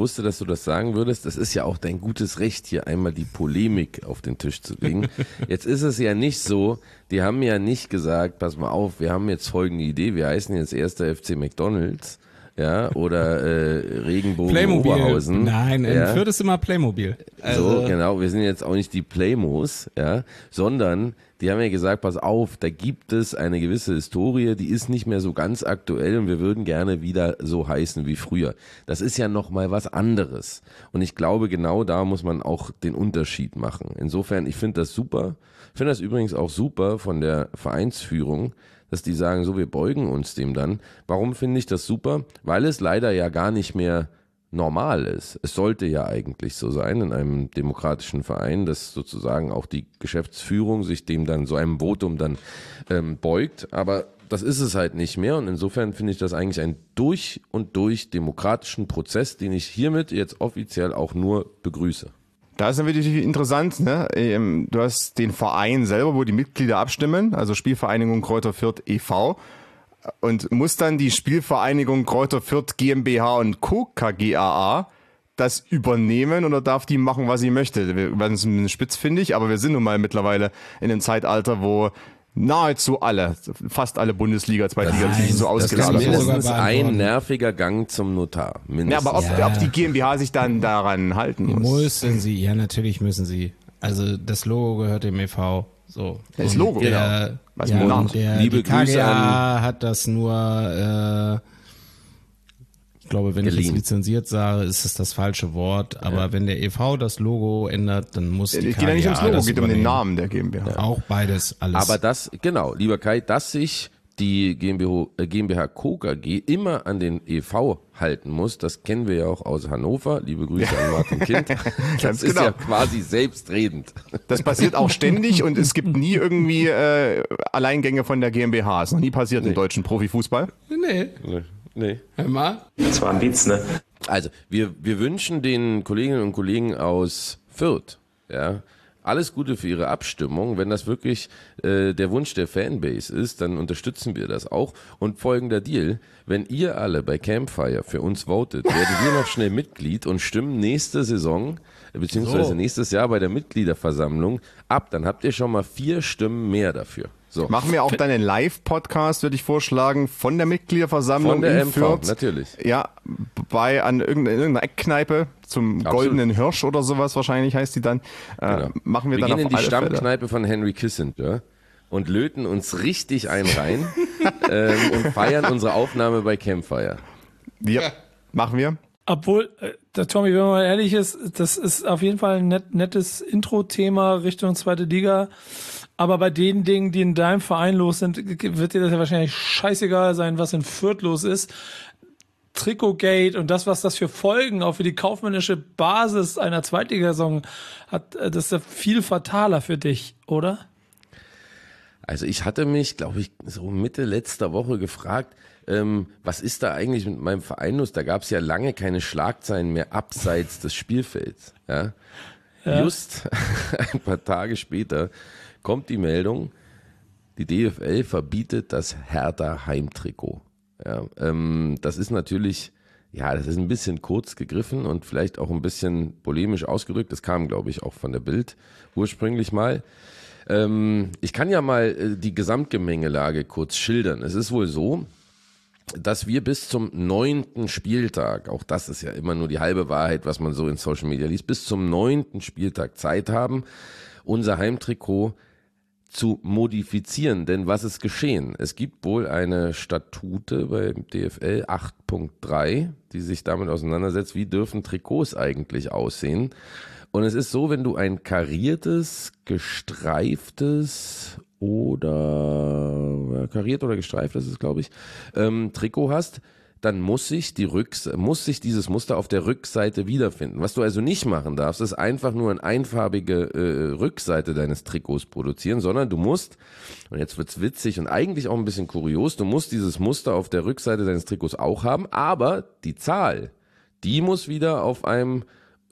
würdest. Das ist ja auch dein gutes Recht, hier einmal die Polemik auf den Tisch zu bringen. Jetzt ist es ja nicht so, die haben ja nicht gesagt, pass mal auf, wir haben jetzt folgende Idee, wir heißen jetzt 1. FC McDonald's. Ja, oder Regenbogen Playmobil. Oberhausen. Nein, in Fürth ist immer Playmobil. Also. So, genau, wir sind jetzt auch nicht die Playmos, ja, sondern die haben ja gesagt, pass auf, da gibt es eine gewisse Historie, die ist nicht mehr so ganz aktuell und wir würden gerne wieder so heißen wie früher. Das ist ja nochmal was anderes. Und ich glaube, genau da muss man auch den Unterschied machen. Insofern, ich finde das super. Ich finde das übrigens auch super von der Vereinsführung, dass die sagen, so, wir beugen uns dem dann. Warum finde ich das super? Weil es leider ja gar nicht mehr normal ist. Es sollte ja eigentlich so sein in einem demokratischen Verein, dass sozusagen auch die Geschäftsführung sich dem dann, so einem Votum dann beugt. Aber das ist es halt nicht mehr, und insofern finde ich das eigentlich einen durch und durch demokratischen Prozess, den ich hiermit jetzt offiziell auch nur begrüße. Da ist natürlich interessant, ne? Du hast den Verein selber, wo die Mitglieder abstimmen, also Spielvereinigung Greuther Fürth e.V. und muss dann die Spielvereinigung Greuther Fürth GmbH und Co. KGaA das übernehmen, oder darf die machen, was sie möchte? Wir werden es ein bisschen spitzfindig, aber wir sind nun mal mittlerweile in einem Zeitalter, wo nahezu fast alle Bundesliga, Zweitliga-Teams so ausgelagert wurden. Das ist mindestens ein nerviger Gang zum Notar. Mindestens. Ja, aber ob die GmbH sich dann daran halten muss? Müssen sie, ja, natürlich müssen sie. Also das Logo gehört dem e.V. So. Das Logo, genau. Die KGaA hat das nur, ich glaube, wenn ich es lizenziert sage, ist es das falsche Wort. Aber wenn der e.V. das Logo ändert, dann muss die KGaA. Es geht ja nicht ums Logo, es geht um den Namen der GmbH. Ja. Auch beides, alles. Aber das, genau, lieber Kai, dass sich die GmbH Coke AG immer an den EV halten muss. Das kennen wir ja auch aus Hannover. Liebe Grüße an Martin Kind. Das ist ja quasi selbstredend. Das passiert auch ständig und es gibt nie irgendwie Alleingänge von der GmbH. Das ist noch nie passiert im deutschen Profifußball. Nee. Hör mal. Das war ein Witz, ne? Also, wir wünschen den Kolleginnen und Kollegen aus Fürth, ja, alles Gute für ihre Abstimmung. Wenn das wirklich der Wunsch der Fanbase ist, dann unterstützen wir das auch. Und folgender Deal, wenn ihr alle bei Campfire für uns votet, werden wir noch schnell Mitglied und stimmen nächste Saison, beziehungsweise nächstes Jahr bei der Mitgliederversammlung ab. Dann habt ihr schon mal 4 Stimmen mehr dafür. So. Machen wir auch dann einen Live-Podcast, würde ich vorschlagen, von der Mitgliederversammlung von der in MV, Fürth. natürlich. Ja, an irgendeiner Eckkneipe zum Absolut. Goldenen Hirsch oder sowas wahrscheinlich heißt die dann. Genau. Machen wir Wir dann gehen auf in die alle Stammkneipe von Henry Kissinger und löten uns richtig einen rein und feiern unsere Aufnahme bei Campfire. Ja, machen wir. Obwohl, der Tommy, wenn man mal ehrlich ist, das ist auf jeden Fall ein nettes Intro-Thema Richtung zweite Liga. Aber bei den Dingen, die in deinem Verein los sind, wird dir das ja wahrscheinlich scheißegal sein, was in Fürth los ist. Trikotgate und das, was das für Folgen auch für die kaufmännische Basis einer Zweitligasaison hat, das ist ja viel fataler für dich, oder? Also ich hatte mich, glaube ich, so Mitte letzter Woche gefragt, was ist da eigentlich mit meinem Verein los? Da gab es ja lange keine Schlagzeilen mehr abseits des Spielfelds. Ja? Just ein paar Tage später kommt die Meldung, die DFL verbietet das Hertha Heimtrikot. Ja, das ist natürlich, das ist ein bisschen kurz gegriffen und vielleicht auch ein bisschen polemisch ausgedrückt. Das kam, glaube ich, auch von der Bild ursprünglich mal. Ich kann ja mal die Gesamtgemengelage kurz schildern. Es ist wohl so, dass wir bis zum 9. Spieltag, auch das ist ja immer nur die halbe Wahrheit, was man so in Social Media liest, bis zum 9. Spieltag Zeit haben, unser Heimtrikot zu modifizieren. Denn was ist geschehen? Es gibt wohl eine Statute beim DFL 8.3, die sich damit auseinandersetzt, wie dürfen Trikots eigentlich aussehen. Und es ist so, wenn du ein kariertes, gestreiftes kariert oder gestreift, das ist glaube ich, Trikot hast, dann muss sich dieses Muster auf der Rückseite wiederfinden. Was du also nicht machen darfst, ist einfach nur eine einfarbige Rückseite deines Trikots produzieren, sondern du musst, und jetzt wird's witzig und eigentlich auch ein bisschen kurios, du musst dieses Muster auf der Rückseite deines Trikots auch haben, aber die Zahl, die muss wieder auf einem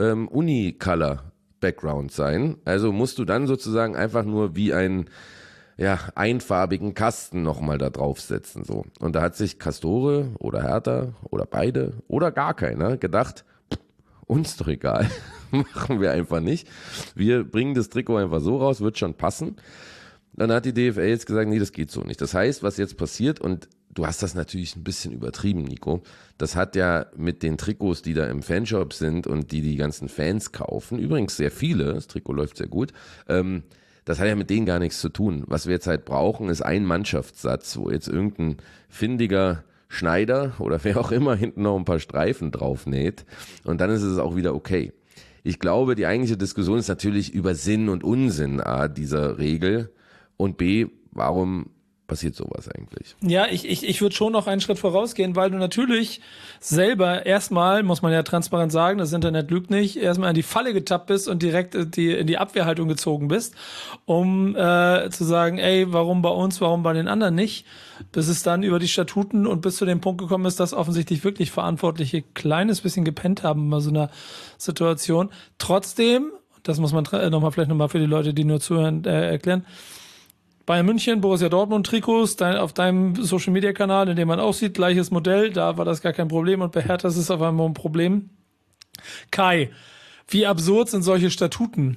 Unicolor-Background sein. Also musst du dann sozusagen einfach nur wie einen einfarbigen Kasten nochmal da draufsetzen. So. Und da hat sich Castore oder Hertha oder beide oder gar keiner gedacht, uns doch egal, machen wir einfach nicht. Wir bringen das Trikot einfach so raus, wird schon passen. Dann hat die DFL jetzt gesagt, nee, das geht so nicht. Das heißt, was jetzt passiert, und du hast das natürlich ein bisschen übertrieben, Nico, das hat ja mit den Trikots, die da im Fanshop sind und die ganzen Fans kaufen, übrigens sehr viele, das Trikot läuft sehr gut, das hat ja mit denen gar nichts zu tun. Was wir jetzt halt brauchen, ist ein Mannschaftssatz, wo jetzt irgendein findiger Schneider oder wer auch immer hinten noch ein paar Streifen drauf näht und dann ist es auch wieder okay. Ich glaube, die eigentliche Diskussion ist natürlich über Sinn und Unsinn A, dieser Regel und B, warum passiert sowas eigentlich? Ja, ich würde schon noch einen Schritt vorausgehen, weil du natürlich selber erstmal, muss man ja transparent sagen, das Internet lügt nicht, erstmal in die Falle getappt bist und direkt in die Abwehrhaltung gezogen bist, um zu sagen, ey, warum bei uns, warum bei den anderen nicht, bis es dann über die Statuten und bis zu dem Punkt gekommen ist, dass offensichtlich wirklich Verantwortliche kleines bisschen gepennt haben bei so einer Situation. Trotzdem, das muss man vielleicht nochmal für die Leute, die nur zuhören, erklären, Bayern München, Borussia Dortmund Trikots, auf deinem Social-Media-Kanal, in dem man auch sieht, gleiches Modell, da war das gar kein Problem und bei Hertha ist es auf einmal ein Problem. Kai, wie absurd sind solche Statuten?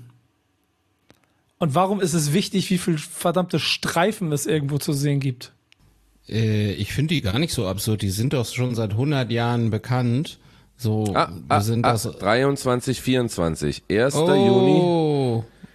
Und warum ist es wichtig, wie viel verdammte Streifen es irgendwo zu sehen gibt? Ich finde die gar nicht so absurd, die sind doch schon seit 100 Jahren bekannt. So, wir sind das 23, 24, 1. Juni.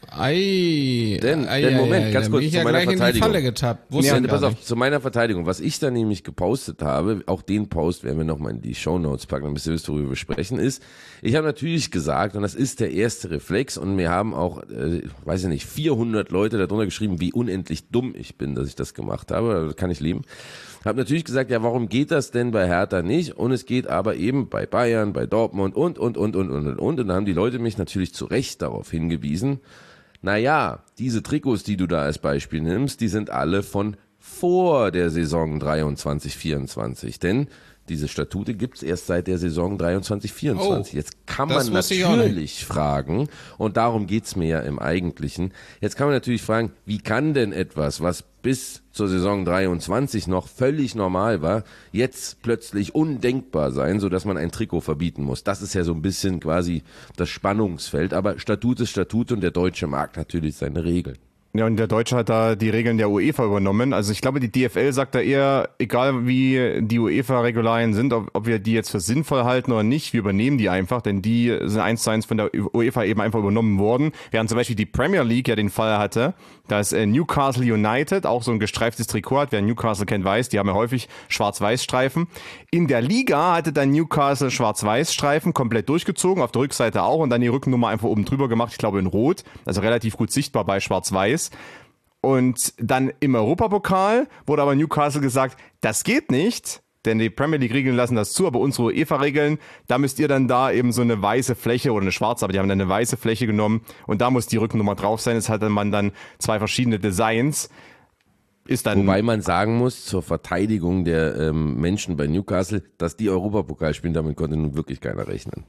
Moment, ganz kurz zu meiner Verteidigung. In die Falle getappt. Pass auf, zu meiner Verteidigung. Was ich da nämlich gepostet habe, auch den Post werden wir nochmal in die Shownotes packen, damit ihr wisst, worüber wir sprechen, ist, ich habe natürlich gesagt, und das ist der erste Reflex, und mir haben auch, 400 Leute darunter geschrieben, wie unendlich dumm ich bin, dass ich das gemacht habe, das kann ich leben. Habe natürlich gesagt, ja, warum geht das denn bei Hertha nicht? Und es geht aber eben bei Bayern, bei Dortmund und. Und dann haben die Leute mich natürlich zu Recht darauf hingewiesen, naja, diese Trikots, die du da als Beispiel nimmst, die sind alle von vor der Saison 23/24, denn diese Statute gibt's erst seit der Saison 23/24. Jetzt kann man natürlich fragen, und darum geht's mir ja im Eigentlichen, jetzt kann man natürlich fragen, wie kann denn etwas, was bis zur Saison 23 noch völlig normal war, jetzt plötzlich undenkbar sein, sodass man ein Trikot verbieten muss. Das ist ja so ein bisschen quasi das Spannungsfeld, aber Statut ist Statut und der deutsche Markt natürlich seine Regeln. Ja, und der Deutsche hat da die Regeln der UEFA übernommen. Also ich glaube, die DFL sagt da eher, egal wie die UEFA-Regularien sind, ob wir die jetzt für sinnvoll halten oder nicht, wir übernehmen die einfach, denn die sind 1:1 von der UEFA eben einfach übernommen worden. Während zum Beispiel die Premier League ja den Fall hatte, dass Newcastle United auch so ein gestreiftes Trikot hat. Wer Newcastle kennt, weiß, die haben ja häufig Schwarz-Weiß-Streifen. In der Liga hatte dann Newcastle Schwarz-Weiß-Streifen komplett durchgezogen, auf der Rückseite auch, und dann die Rückennummer einfach oben drüber gemacht, ich glaube in Rot, also relativ gut sichtbar bei Schwarz-Weiß. Und dann im Europapokal wurde aber Newcastle gesagt, das geht nicht, denn die Premier League-Regeln lassen das zu, aber unsere UEFA-Regeln, da müsst ihr dann da eben so eine weiße Fläche oder eine schwarze, aber die haben dann eine weiße Fläche genommen und da muss die Rückennummer drauf sein. Jetzt hatte man dann zwei verschiedene Designs. Ist dann Wobei man sagen muss, zur Verteidigung der Menschen bei Newcastle, dass die Europapokal spielen, damit konnte nun wirklich keiner rechnen.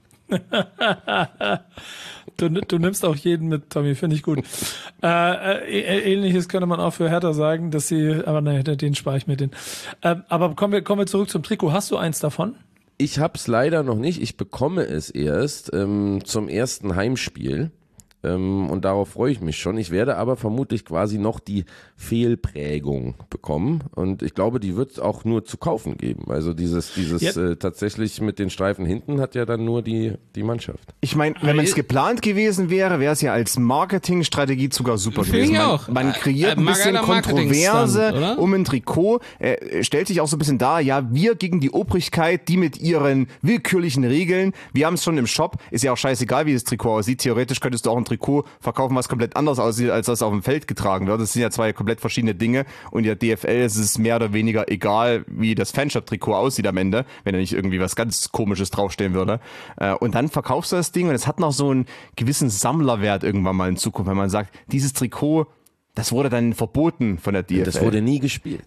Du nimmst auch jeden mit, Tommy, finde ich gut. Ähnliches könnte man auch für Hertha sagen, dass sie, aber nein, den spare ich mir den. Aber kommen wir zurück zum Trikot. Hast du eins davon? Ich hab's leider noch nicht. Ich bekomme es erst zum ersten Heimspiel. Und darauf freue ich mich schon. Ich werde aber vermutlich quasi noch die Fehlprägung bekommen und ich glaube, die wird es auch nur zu kaufen geben. Also dieses tatsächlich mit den Streifen hinten hat ja dann nur die Mannschaft. Ich meine, wenn es geplant gewesen wäre, wäre es ja als Marketingstrategie sogar super gewesen. Man kreiert ein bisschen Kontroverse um ein Trikot, stellt sich auch so ein bisschen dar, ja, wir gegen die Obrigkeit, die mit ihren willkürlichen Regeln, wir haben es schon im Shop, ist ja auch scheißegal, wie das Trikot aussieht. Theoretisch könntest du auch ein Trikot verkaufen, was komplett anders aussieht, als das auf dem Feld getragen wird. Das sind ja zwei komplett verschiedene Dinge und der DFL ist es mehr oder weniger egal, wie das Fanshop-Trikot aussieht am Ende, wenn da nicht irgendwie was ganz Komisches draufstehen würde. Und dann verkaufst du das Ding und es hat noch so einen gewissen Sammlerwert irgendwann mal in Zukunft, wenn man sagt, dieses Trikot, das wurde dann verboten von der DFL. Das wurde nie gespielt.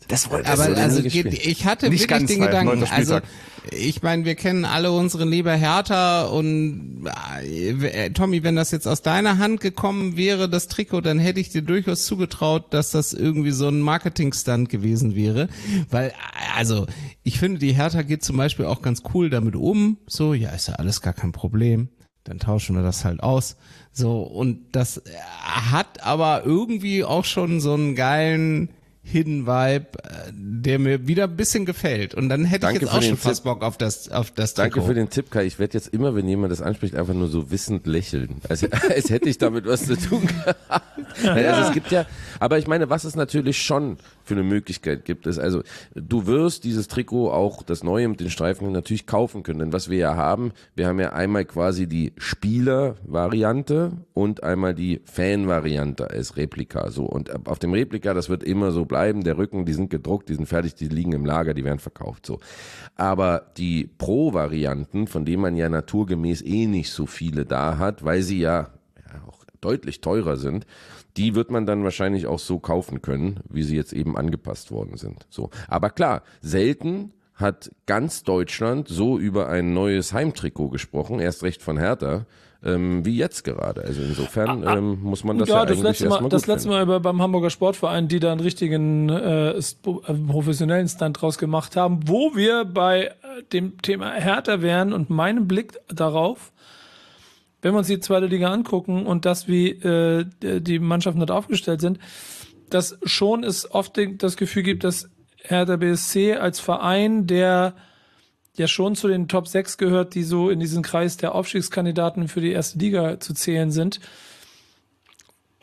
Ich hatte nicht wirklich den Gedanken, also ich meine, wir kennen alle unsere liebe Hertha und Tommy, wenn das jetzt aus deiner Hand gekommen wäre, das Trikot, dann hätte ich dir durchaus zugetraut, dass das irgendwie so ein Marketing-Stunt gewesen wäre, weil, also ich finde, die Hertha geht zum Beispiel auch ganz cool damit um, so, ja, ist ja alles gar kein Problem. Dann tauschen wir das halt aus. So, und das hat aber irgendwie auch schon so einen geilen Hidden Vibe, der mir wieder ein bisschen gefällt. Und dann hätte ich jetzt auch schon fast Bock auf das Trikot. Danke für den Tipp, Kai. Ich werde jetzt immer, wenn jemand das anspricht, einfach nur so wissend lächeln. Als hätte ich damit was zu tun gehabt. Also es gibt ja, aber ich meine, was es natürlich schon für eine Möglichkeit gibt, ist, also du wirst dieses Trikot, auch das neue mit den Streifen, natürlich kaufen können. Denn was wir haben ja einmal quasi die Spieler-Variante und einmal die Fan-Variante als Replika. So. Und auf dem Replika, das wird immer so bleiben, der Rücken, die sind gedruckt, die sind fertig, die liegen im Lager, die werden verkauft. So. Aber die Pro-Varianten, von denen man ja naturgemäß nicht so viele da hat, weil sie ja auch deutlich teurer sind, die wird man dann wahrscheinlich auch so kaufen können, wie sie jetzt eben angepasst worden sind. So. Aber klar, selten hat ganz Deutschland so über ein neues Heimtrikot gesprochen, erst recht von Hertha, wie jetzt gerade. Also insofern muss man das eigentlich erstmal gut das letzte Mal beim Hamburger Sportverein, die da einen richtigen professionellen Stunt draus gemacht haben, wo wir bei dem Thema Hertha wären und meinem Blick darauf, wenn wir uns die zweite Liga angucken und das, wie die Mannschaften dort aufgestellt sind, dass schon es oft das Gefühl gibt, dass Hertha BSC als Verein, der ja schon zu den Top 6 gehört, die so in diesen Kreis der Aufstiegskandidaten für die erste Liga zu zählen sind,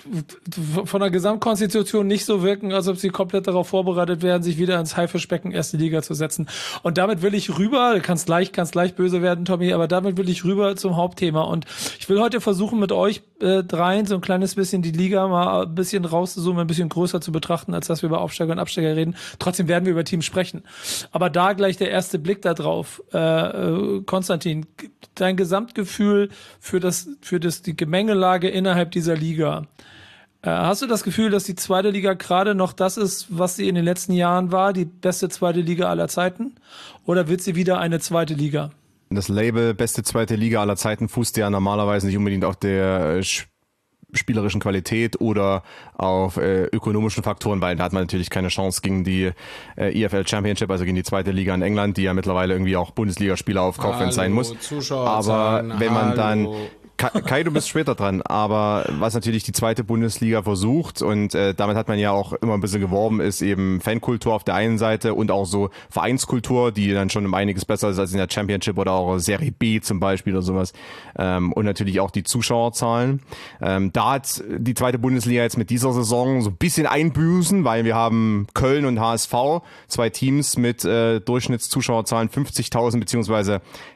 von der Gesamtkonstitution nicht so wirken, als ob sie komplett darauf vorbereitet werden, sich wieder ins Haifischbecken erste Liga zu setzen. Und damit will ich rüber, kannst gleich böse werden, Tommy, aber damit will ich rüber zum Hauptthema. Und ich will heute versuchen, mit euch dreien so ein kleines bisschen die Liga mal ein bisschen rauszuzoomen, ein bisschen größer zu betrachten, als dass wir über Aufsteiger und Absteiger reden. Trotzdem werden wir über Teams sprechen. Aber da gleich der erste Blick da drauf. Konstantin, dein Gesamtgefühl für die Gemengelage innerhalb dieser Liga. Hast du das Gefühl, dass die zweite Liga gerade noch das ist, was sie in den letzten Jahren war, die beste zweite Liga aller Zeiten? Oder wird sie wieder eine zweite Liga? Das Label beste zweite Liga aller Zeiten fußt ja normalerweise nicht unbedingt auf der spielerischen Qualität oder auf ökonomischen Faktoren, weil da hat man natürlich keine Chance gegen die EFL Championship, also gegen die zweite Liga in England, die ja mittlerweile irgendwie auch Bundesligaspieler aufkauft, wenn es sein muss. Aber wenn man dann Kai, du bist später dran, aber was natürlich die zweite Bundesliga versucht und damit hat man ja auch immer ein bisschen geworben, ist eben Fankultur auf der einen Seite und auch so Vereinskultur, die dann schon um einiges besser ist als in der Championship oder auch Serie B zum Beispiel oder sowas, und natürlich auch die Zuschauerzahlen. Da hat die zweite Bundesliga jetzt mit dieser Saison so ein bisschen Einbüßen, weil wir haben Köln und HSV, zwei Teams mit Durchschnittszuschauerzahlen 50.000 beziehungsweise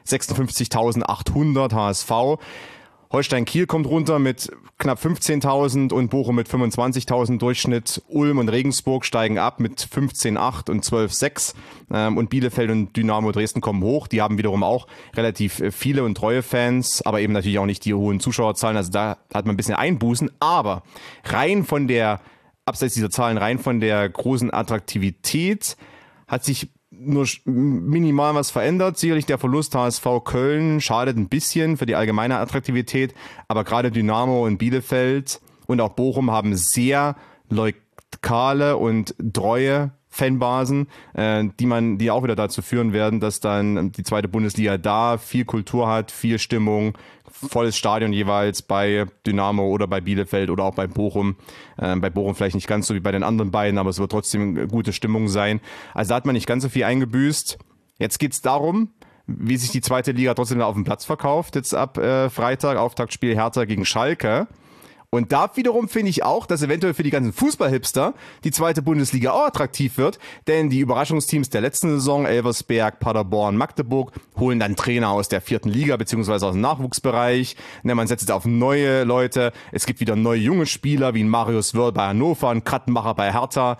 56.800 HSV. Holstein Kiel kommt runter mit knapp 15.000 und Bochum mit 25.000 Durchschnitt. Ulm und Regensburg steigen ab mit 15.8 und 12.6. Und Bielefeld und Dynamo Dresden kommen hoch. Die haben wiederum auch relativ viele und treue Fans, aber eben natürlich auch nicht die hohen Zuschauerzahlen. Also da hat man ein bisschen Einbußen. Aber abseits dieser Zahlen, rein von der großen Attraktivität hat sich nur minimal was verändert. Sicherlich der Verlust HSV Köln schadet ein bisschen für die allgemeine Attraktivität, aber gerade Dynamo und Bielefeld und auch Bochum haben sehr lokale und treue Fanbasen, die auch wieder dazu führen werden, dass dann die zweite Bundesliga da viel Kultur hat, viel Stimmung, volles Stadion jeweils bei Dynamo oder bei Bielefeld oder auch bei Bochum. Bei Bochum vielleicht nicht ganz so wie bei den anderen beiden, aber es wird trotzdem gute Stimmung sein. Also da hat man nicht ganz so viel eingebüßt. Jetzt geht's darum, wie sich die zweite Liga trotzdem auf dem Platz verkauft. Jetzt ab Freitag, Auftaktspiel Hertha gegen Schalke. Und da wiederum finde ich auch, dass eventuell für die ganzen Fußballhipster die zweite Bundesliga auch attraktiv wird, denn die Überraschungsteams der letzten Saison, Elversberg, Paderborn, Magdeburg, holen dann Trainer aus der vierten Liga beziehungsweise aus dem Nachwuchsbereich. Man setzt auf neue Leute. Es gibt wieder neue junge Spieler wie Marius Wörl bei Hannover, ein Krattenmacher bei Hertha,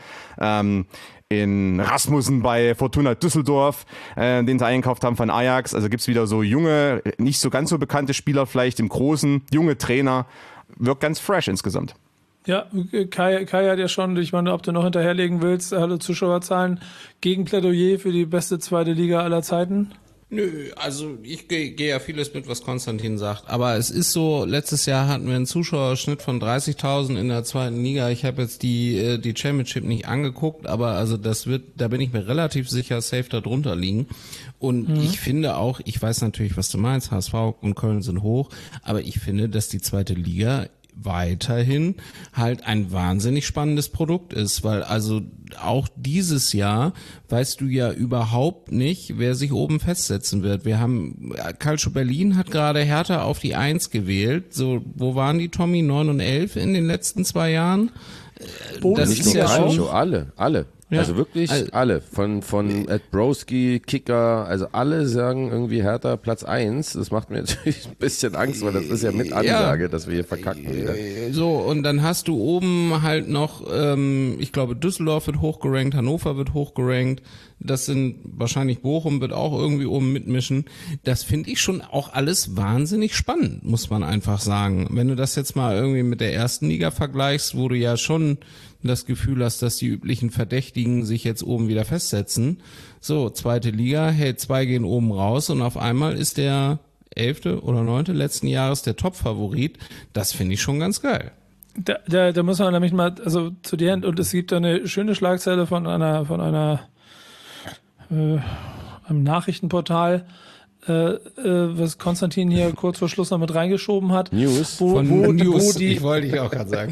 in Rasmussen bei Fortuna Düsseldorf, den sie eingekauft haben von Ajax. Also gibt's wieder so junge, nicht so ganz so bekannte Spieler vielleicht im Großen, junge Trainer. Wirkt ganz fresh insgesamt. Ja, Kai hat ja schon, ich meine, ob du noch hinterherlegen willst, alle Zuschauerzahlen, Gegenplädoyer für die beste zweite Liga aller Zeiten? Nö, also ich gehe ja vieles mit, was Konstantin sagt. Aber es ist so, letztes Jahr hatten wir einen Zuschauerschnitt von 30.000 in der zweiten Liga. Ich habe jetzt die Championship nicht angeguckt, aber also da bin ich mir relativ sicher, safe da drunter liegen. Und ich finde auch, ich weiß natürlich, was du meinst, HSV und Köln sind hoch, aber ich finde, dass die zweite Liga weiterhin halt ein wahnsinnig spannendes Produkt ist, weil also auch dieses Jahr weißt du ja überhaupt nicht, wer sich oben festsetzen wird. Wir haben, Calcio Berlin hat gerade Hertha auf die 1 gewählt. So, wo waren die, Tommy? 9 und 11 in den letzten 2 Jahren? Das ist ja Calcio, alle. Ja, also wirklich alle. Von Ed Broski, Kicker, also alle sagen irgendwie Hertha Platz 1. Das macht mir natürlich ein bisschen Angst, weil das ist ja mit Ansage, dass wir hier verkacken wieder. So, und dann hast du oben halt noch, ich glaube Düsseldorf wird hochgerankt, Hannover wird hochgerankt. Das sind wahrscheinlich Bochum wird auch irgendwie oben mitmischen. Das finde ich schon auch alles wahnsinnig spannend, muss man einfach sagen. Wenn du das jetzt mal irgendwie mit der ersten Liga vergleichst, wo du ja schon das Gefühl hast, dass die üblichen Verdächtigen sich jetzt oben wieder festsetzen. So, zweite Liga, hey, 2 gehen oben raus und auf einmal ist der 11. oder 9. letzten Jahres der Top-Favorit. Das finde ich schon ganz geil. Da muss man nämlich mal, also zu dir, und es gibt eine schöne Schlagzeile von einem Nachrichtenportal, was Konstantin hier kurz vor Schluss noch mit reingeschoben hat. News. Ich wollte ich auch gerade sagen.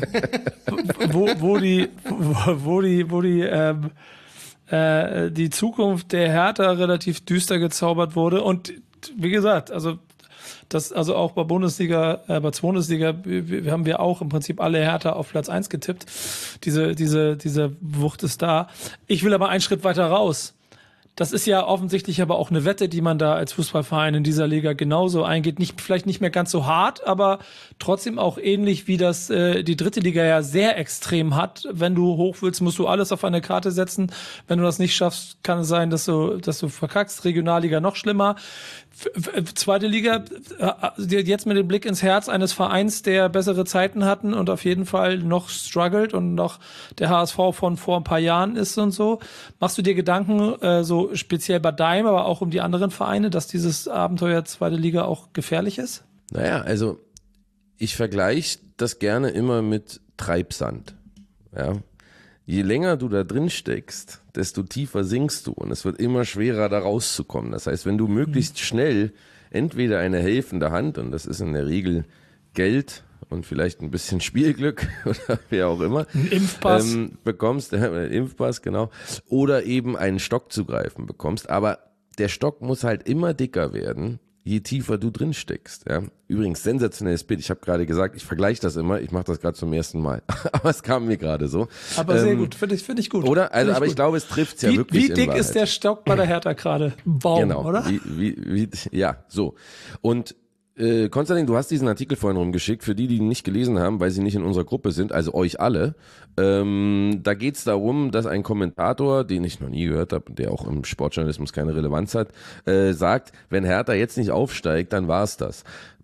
Die Zukunft der Hertha relativ düster gezaubert wurde. Und wie gesagt, also Das, also auch bei Bundesliga, bei Bundesliga haben wir auch im Prinzip alle Hertha auf Platz 1 getippt. Diese Wucht ist da. Ich will aber einen Schritt weiter raus. Das ist ja offensichtlich aber auch eine Wette, die man da als Fußballverein in dieser Liga genauso eingeht. Vielleicht nicht mehr ganz so hart, aber trotzdem auch ähnlich wie das die dritte Liga ja sehr extrem hat. Wenn du hoch willst, musst du alles auf eine Karte setzen. Wenn du das nicht schaffst, kann es sein, dass du verkackst. Regionalliga noch schlimmer. Zweite Liga, jetzt mit dem Blick ins Herz eines Vereins, der bessere Zeiten hatten und auf jeden Fall noch struggelt und noch der HSV von vor ein paar Jahren ist und so. Machst du dir Gedanken, so speziell bei deinem, aber auch um die anderen Vereine, dass dieses Abenteuer zweite Liga auch gefährlich ist? Naja, also ich vergleiche das gerne immer mit Treibsand. Ja. Je länger du da drin steckst, desto tiefer sinkst du und es wird immer schwerer, da rauszukommen. Das heißt, wenn du möglichst schnell entweder eine helfende Hand, und das ist in der Regel Geld und vielleicht ein bisschen Spielglück oder wer auch immer, ein Impfpass bekommst, Impfpass, genau, oder eben einen Stock zu greifen bekommst, aber der Stock muss halt immer dicker werden, je tiefer du drin steckst. Ja? Übrigens, sensationelles Bild. Ich habe gerade gesagt, ich vergleiche das immer. Ich mache das gerade zum ersten Mal. Aber es kam mir gerade so. Aber sehr gut, finde ich gut. Oder? Also, aber ich glaube, es trifft ja wirklich. Wie dick ist der Stock bei der Hertha gerade? Baum, genau, oder? Ja, so. Und Konstantin, du hast diesen Artikel vorhin rumgeschickt, für die ihn nicht gelesen haben, weil sie nicht in unserer Gruppe sind, also euch alle. Da geht es darum, dass ein Kommentator, den ich noch nie gehört habe, der auch im Sportjournalismus keine Relevanz hat, sagt, wenn Hertha jetzt nicht aufsteigt, dann war's das.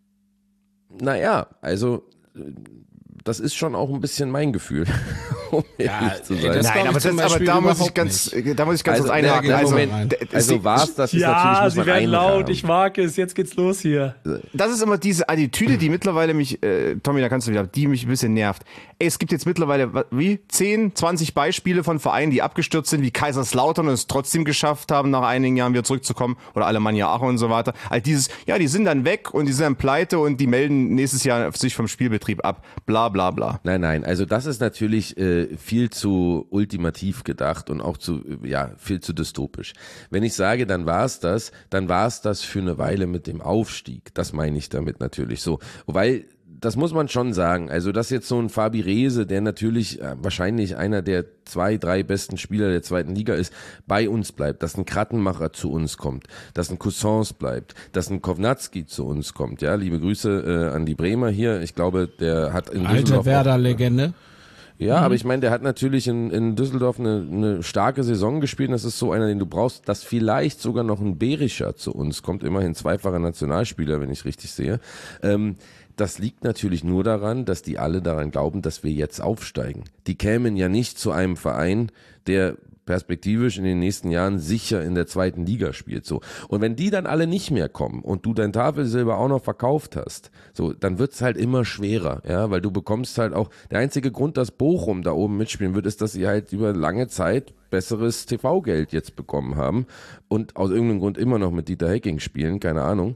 Naja, also das ist schon auch ein bisschen mein Gefühl, um ehrlich zu sein. Nein, aber da muss ich ganz kurz einhaken. Also war's, das ist ja, natürlich, muss sie man werden laut, einrahmen. ich mag es, jetzt geht's los hier. Das ist immer diese Attitüde, die mittlerweile mich, Tommy, da kannst du wieder, die mich ein bisschen nervt. Ey, es gibt jetzt mittlerweile, 10, 20 Beispiele von Vereinen, die abgestürzt sind, wie Kaiserslautern und es trotzdem geschafft haben, nach einigen Jahren wieder zurückzukommen, oder Alemannia Aachen und so weiter. Also die sind dann weg und die sind dann pleite und die melden nächstes Jahr sich vom Spielbetrieb ab. Bla, bla, bla. Nein, also das ist natürlich viel zu ultimativ gedacht und auch viel zu dystopisch. Wenn ich sage, dann war's das für eine Weile mit dem Aufstieg. Das meine ich damit natürlich so. Weil, das muss man schon sagen, also dass jetzt so ein Fabi Rehse, der natürlich wahrscheinlich einer der 2, 3 besten Spieler der zweiten Liga ist, bei uns bleibt, dass ein Krattenmacher zu uns kommt, dass ein Cousins bleibt, dass ein Kovnatski zu uns kommt, ja, liebe Grüße an die Bremer hier, ich glaube, der hat in Düsseldorf alte Werder-Legende. Ja, aber ich meine, der hat natürlich in Düsseldorf eine starke Saison gespielt und das ist so einer, den du brauchst, dass vielleicht sogar noch ein Berischer zu uns kommt, immerhin zweifacher Nationalspieler, wenn ich richtig sehe. Das liegt natürlich nur daran, dass die alle daran glauben, dass wir jetzt aufsteigen. Die kämen ja nicht zu einem Verein, der perspektivisch in den nächsten Jahren sicher in der zweiten Liga spielt. So. Und wenn die dann alle nicht mehr kommen und du dein Tafelsilber auch noch verkauft hast, so, dann wird's halt immer schwerer, ja, weil du bekommst halt auch, der einzige Grund, dass Bochum da oben mitspielen wird, ist, dass sie halt über lange Zeit besseres TV-Geld jetzt bekommen haben und aus irgendeinem Grund immer noch mit Dieter Hecking spielen, keine Ahnung.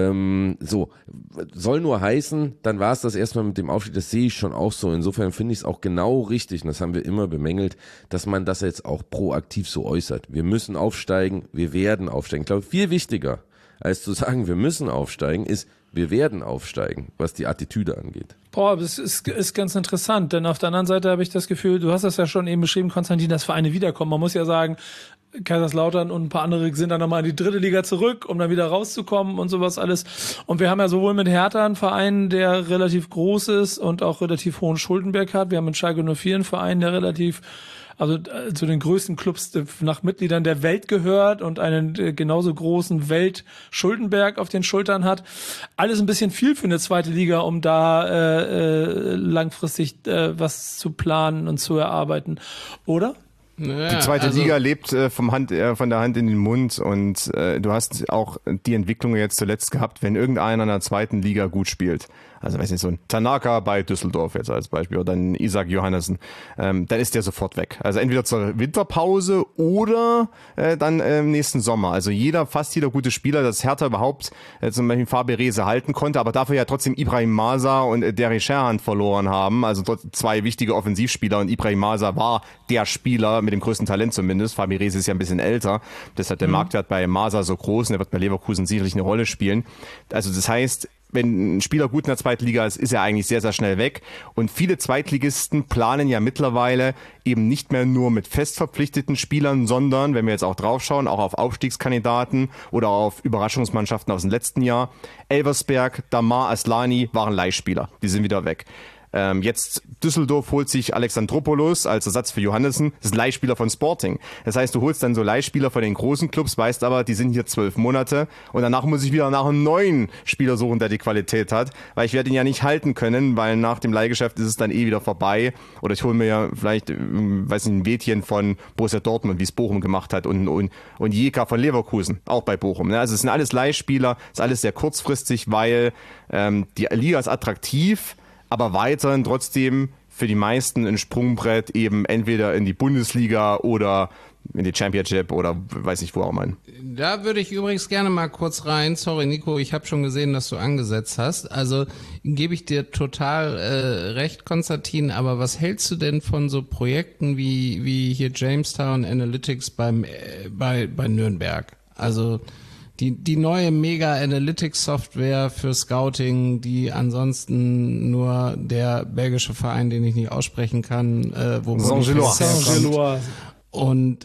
Soll nur heißen, dann war es das erstmal mit dem Aufstieg, das sehe ich schon auch so. Insofern finde ich es auch genau richtig, und das haben wir immer bemängelt, dass man das jetzt auch proaktiv so äußert. Wir müssen aufsteigen, wir werden aufsteigen. Ich glaube, viel wichtiger als zu sagen, wir müssen aufsteigen, ist, wir werden aufsteigen, was die Attitüde angeht. Boah, das ist ganz interessant, denn auf der anderen Seite habe ich das Gefühl, du hast das ja schon eben beschrieben, Konstantin, dass Vereine wiederkommen. Man muss ja sagen, Kaiserslautern und ein paar andere sind dann nochmal in die dritte Liga zurück, um dann wieder rauszukommen und sowas alles. Und wir haben ja sowohl mit Hertha einen Verein, der relativ groß ist und auch relativ hohen Schuldenberg hat. Wir haben mit Schalke 04 einen Verein, der relativ, also zu den größten Clubs nach Mitgliedern der Welt gehört und einen genauso großen Weltschuldenberg auf den Schultern hat. Alles ein bisschen viel für eine zweite Liga, um da langfristig was zu planen und zu erarbeiten, oder? Die zweite Liga lebt von der Hand in den Mund und du hast auch die Entwicklung jetzt zuletzt gehabt, wenn irgendeiner in der zweiten Liga gut spielt. Also weiß nicht, so ein Tanaka bei Düsseldorf jetzt als Beispiel oder ein Isaac Johannessen, dann ist der sofort weg. Also entweder zur Winterpause oder dann im nächsten Sommer. Also fast jeder gute Spieler, das Hertha überhaupt zum Beispiel Fabi Rehse halten konnte, aber dafür ja trotzdem Ibrahim Maza und Derry Sherhan verloren haben. Also dort 2 wichtige Offensivspieler und Ibrahim Maza war der Spieler mit dem größten Talent zumindest. Fabi Rehse ist ja ein bisschen älter. Deshalb der Marktwert bei Maza so groß und er wird bei Leverkusen sicherlich eine Rolle spielen. Also das heißt, wenn ein Spieler gut in der zweiten Liga ist, ist er eigentlich sehr, sehr schnell weg. Und viele Zweitligisten planen ja mittlerweile eben nicht mehr nur mit fest verpflichteten Spielern, sondern, wenn wir jetzt auch draufschauen, auch auf Aufstiegskandidaten oder auf Überraschungsmannschaften aus dem letzten Jahr. Elversberg, Damar, Aslani waren Leihspieler. Die sind wieder weg. Jetzt Düsseldorf holt sich Alexandropoulos als Ersatz für Johannessen. Das ist ein Leihspieler von Sporting. Das heißt, du holst dann so Leihspieler von den großen Clubs, weißt aber, die sind hier 12 Monate und danach muss ich wieder nach einem neuen Spieler suchen, der die Qualität hat, weil ich werde ihn ja nicht halten können, weil nach dem Leihgeschäft ist es dann eh wieder vorbei. Oder ich hole mir ja vielleicht, weiß nicht, ein Wädchen von Borussia Dortmund, wie es Bochum gemacht hat und Jeka von Leverkusen, auch bei Bochum. Also es sind alles Leihspieler, ist alles sehr kurzfristig, weil die Liga ist attraktiv, aber weiterhin trotzdem für die meisten ein Sprungbrett eben entweder in die Bundesliga oder in die Championship oder weiß nicht wo auch mal. Da würde ich übrigens gerne mal kurz rein. Sorry, Nico, ich habe schon gesehen, dass du angesetzt hast. Also gebe ich dir total recht, Konstantin, aber was hältst du denn von so Projekten wie hier Jamestown Analytics bei Nürnberg? Also die neue Mega-Analytics-Software für Scouting, die ansonsten nur der belgische Verein, den ich nicht aussprechen kann, wo Saint-Gilloise und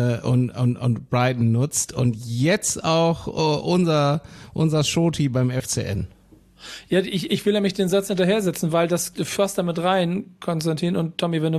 Brighton nutzt und jetzt auch unser Shoti beim FCN. Ja, ich will nämlich den Satz hinterher setzen, weil das fasst damit rein, Konstantin und Tommy, wenn du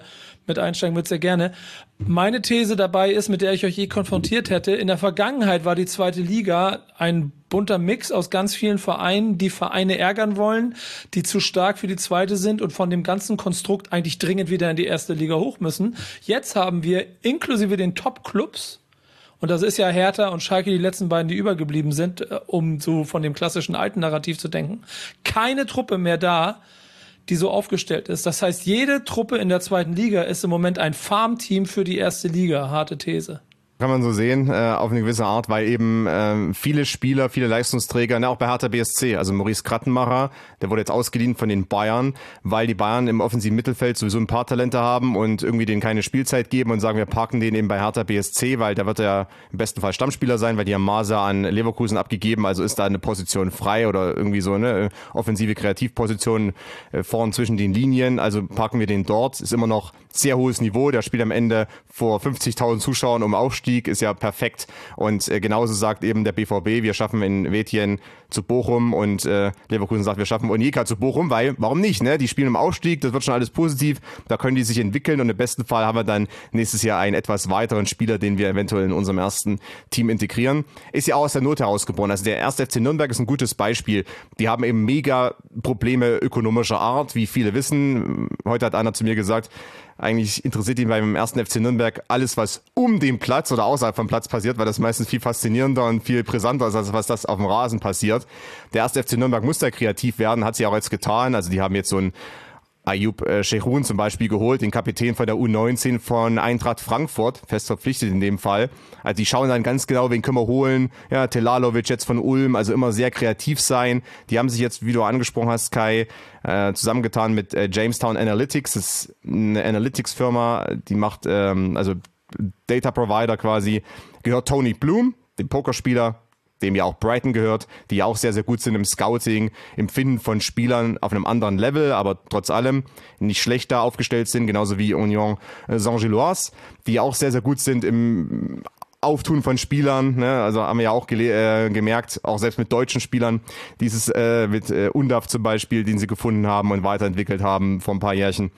mit einsteigen willst, sehr gerne. Meine These dabei ist, mit der ich euch je konfrontiert hätte, in der Vergangenheit war die zweite Liga ein bunter Mix aus ganz vielen Vereinen, die Vereine ärgern wollen, die zu stark für die zweite sind und von dem ganzen Konstrukt eigentlich dringend wieder in die erste Liga hoch müssen. Jetzt haben wir inklusive den Top-Clubs, und das ist ja Hertha und Schalke die letzten beiden, die übergeblieben sind, um so von dem klassischen alten Narrativ zu denken, keine Truppe mehr da, die so aufgestellt ist. Das heißt, jede Truppe in der zweiten Liga ist im Moment ein Farmteam für die erste Liga. Harte These. Kann man so sehen, auf eine gewisse Art, weil eben viele Spieler, viele Leistungsträger, auch bei Hertha BSC, also Maurice Krattenmacher, der wurde jetzt ausgeliehen von den Bayern, weil die Bayern im offensiven Mittelfeld sowieso ein paar Talente haben und irgendwie denen keine Spielzeit geben und sagen, wir parken den eben bei Hertha BSC, weil der wird ja im besten Fall Stammspieler sein, weil die haben Maser an Leverkusen abgegeben, also ist da eine Position frei oder irgendwie so eine offensive Kreativposition vorn zwischen den Linien, also parken wir den dort, ist immer noch sehr hohes Niveau, der spielt am Ende vor 50.000 Zuschauern um Aufstieg, ist ja perfekt und genauso sagt eben der BVB, wir schaffen in Wädchen zu Bochum und Leverkusen sagt, wir schaffen Onyeka zu Bochum, weil, warum nicht, ne? Die spielen im Aufstieg, das wird schon alles positiv, da können die sich entwickeln und im besten Fall haben wir dann nächstes Jahr einen etwas weiteren Spieler, den wir eventuell in unserem ersten Team integrieren. Ist ja auch aus der Not herausgeboren, also der 1. FC Nürnberg ist ein gutes Beispiel, die haben eben mega Probleme ökonomischer Art, wie viele wissen, heute hat einer zu mir gesagt, eigentlich interessiert ihn beim 1. FC Nürnberg alles, was um den Platz oder außerhalb vom Platz passiert, weil das meistens viel faszinierender und viel brisanter ist, als was das auf dem Rasen passiert. Der 1. FC Nürnberg muss da kreativ werden, hat sie auch jetzt getan. Also die haben jetzt so einen Ayub Şehrun zum Beispiel geholt, den Kapitän von der U19 von Eintracht Frankfurt, fest verpflichtet in dem Fall. Also die schauen dann ganz genau, wen können wir holen. Ja, Telalovic jetzt von Ulm, also immer sehr kreativ sein. Die haben sich jetzt, wie du angesprochen hast, Kai, zusammengetan mit Jamestown Analytics. Das ist eine Analytics-Firma, die macht, also Data Provider quasi, gehört Tony Bloom, dem Pokerspieler, dem ja auch Brighton gehört, die ja auch sehr, sehr gut sind im Scouting, im Finden von Spielern auf einem anderen Level, aber trotz allem nicht schlechter aufgestellt sind, genauso wie Union Saint-Gilloise, die auch sehr, sehr gut sind im Auftun von Spielern, ne? Also haben wir ja auch gemerkt, auch selbst mit deutschen Spielern, dieses mit Undav zum Beispiel, den sie gefunden haben und weiterentwickelt haben vor ein paar Jährchen.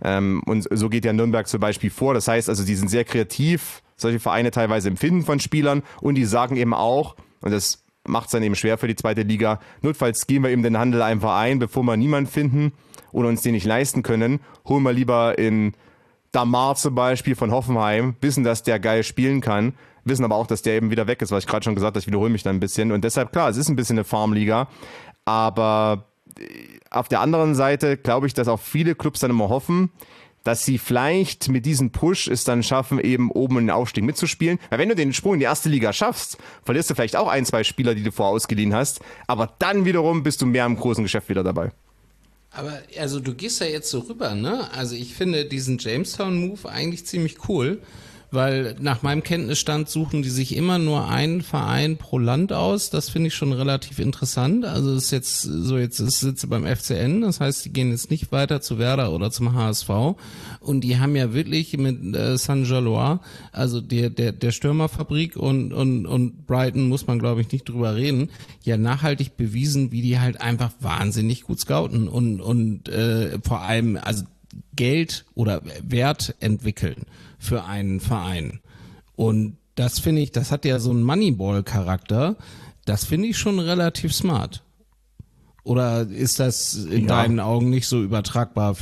Und so geht ja Nürnberg zum Beispiel vor. Das heißt also, die sind sehr kreativ, solche Vereine teilweise im Finden von Spielern und die sagen eben auch, und das macht es dann eben schwer für die zweite Liga, notfalls gehen wir eben den Handel einfach ein, bevor wir niemanden finden oder uns den nicht leisten können, holen wir lieber in Damar zum Beispiel von Hoffenheim, wissen, dass der geil spielen kann, wissen aber auch, dass der eben wieder weg ist, was ich gerade schon gesagt habe, ich wiederhole mich dann ein bisschen. Und deshalb, klar, es ist ein bisschen eine Farmliga, aber auf der anderen Seite glaube ich, dass auch viele Clubs dann immer hoffen, dass sie vielleicht mit diesem Push es dann schaffen, eben oben in den Aufstieg mitzuspielen. Weil wenn du den Sprung in die erste Liga schaffst, verlierst du vielleicht auch 1, 2 Spieler, die du vorher ausgeliehen hast, aber dann wiederum bist du mehr im großen Geschäft wieder dabei. Aber also du gehst ja jetzt so rüber, ne? Also ich finde diesen Jamestown-Move eigentlich ziemlich cool, weil nach meinem Kenntnisstand suchen die sich immer nur einen Verein pro Land aus. Das finde ich schon relativ interessant. Also das ist jetzt so, jetzt sind sie beim FCN, das heißt, die gehen jetzt nicht weiter zu Werder oder zum HSV. Und die haben ja wirklich mit Saint-Gilloise, also der Stürmerfabrik und Brighton, muss man glaube ich nicht drüber reden, ja nachhaltig bewiesen, wie die halt einfach wahnsinnig gut scouten und vor allem also Geld oder Wert entwickeln für einen Verein. Und das finde ich, das hat ja so einen Moneyball-Charakter, das finde ich schon relativ smart. Oder ist das in deinen Augen nicht so übertragbar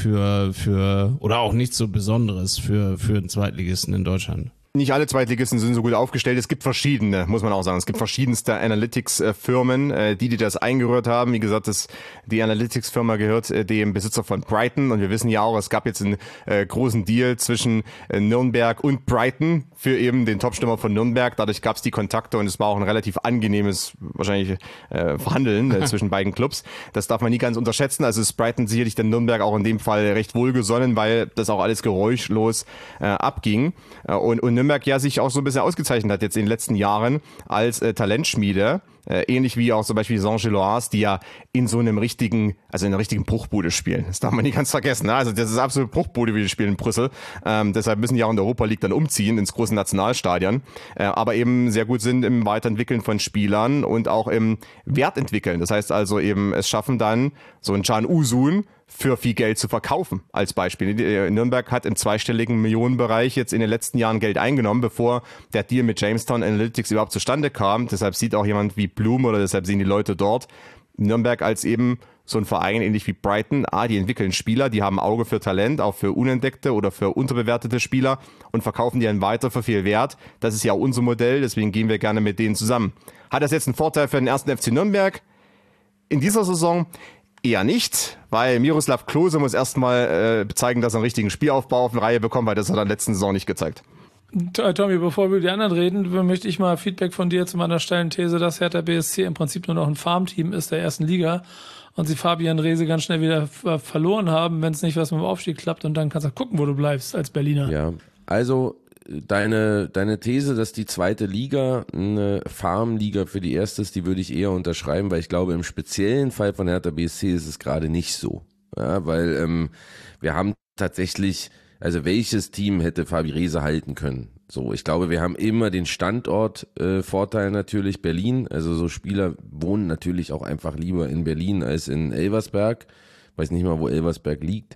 für oder auch nichts so Besonderes für einen Zweitligisten in Deutschland? Nicht alle Zweitligisten sind so gut aufgestellt. Es gibt verschiedene, muss man auch sagen. Es gibt verschiedenste Analytics-Firmen, die das eingerührt haben. Wie gesagt, die Analytics-Firma gehört dem Besitzer von Brighton. Und wir wissen ja auch, es gab jetzt einen großen Deal zwischen Nürnberg und Brighton für eben den Topstürmer von Nürnberg. Dadurch gab es die Kontakte und es war auch ein relativ angenehmes, wahrscheinlich Verhandeln zwischen beiden Clubs. Das darf man nie ganz unterschätzen. Also ist Brighton sicherlich der Nürnberg auch in dem Fall recht wohlgesonnen, weil das auch alles geräuschlos abging. Und Nürnberg ja sich auch so ein bisschen ausgezeichnet hat jetzt in den letzten Jahren als Talentschmiede, ähnlich wie auch zum Beispiel Saint-Gilloise, die ja in so einem richtigen, also in einer richtigen Bruchbude spielen. Das darf man nicht ganz vergessen. Ne? Also das ist absolute Bruchbude, wie die spielen in Brüssel. Deshalb müssen die auch in der Europa League dann umziehen ins große Nationalstadion, aber eben sehr gut sind im Weiterentwickeln von Spielern und auch im Wertentwickeln. Das heißt also eben, es schaffen dann so ein Can Uzun für viel Geld zu verkaufen, als Beispiel. Nürnberg hat im zweistelligen Millionenbereich jetzt in den letzten Jahren Geld eingenommen, bevor der Deal mit Jamestown Analytics überhaupt zustande kam. Deshalb sieht auch jemand wie Blum oder deshalb sehen die Leute dort Nürnberg als eben so ein Verein, ähnlich wie Brighton. Die entwickeln Spieler, die haben Auge für Talent, auch für unentdeckte oder für unterbewertete Spieler und verkaufen die dann weiter für viel Wert. Das ist ja auch unser Modell, deswegen gehen wir gerne mit denen zusammen. Hat das jetzt einen Vorteil für den ersten FC Nürnberg? In dieser Saison eher nicht, weil Miroslav Klose muss erstmal zeigen, dass er einen richtigen Spielaufbau auf die Reihe bekommt, weil das hat er in der letzten Saison nicht gezeigt. Tommy, bevor wir über die anderen reden, möchte ich mal Feedback von dir zu meiner steilen These, dass Hertha BSC im Prinzip nur noch ein Farmteam ist der ersten Liga und sie Fabian Reese ganz schnell wieder verloren haben, wenn es nicht was mit dem Aufstieg klappt und dann kannst du gucken, wo du bleibst als Berliner. Ja, also deine These, dass die zweite Liga eine Farmliga für die erste ist, die würde ich eher unterschreiben, weil ich glaube, im speziellen Fall von Hertha BSC ist es gerade nicht so. Ja, weil wir haben tatsächlich, also welches Team hätte Fabi Reese halten können? So, ich glaube, wir haben immer den Standortvorteil natürlich, Berlin. Also so Spieler wohnen natürlich auch einfach lieber in Berlin als in Elversberg. Weiß nicht mal, wo Elversberg liegt.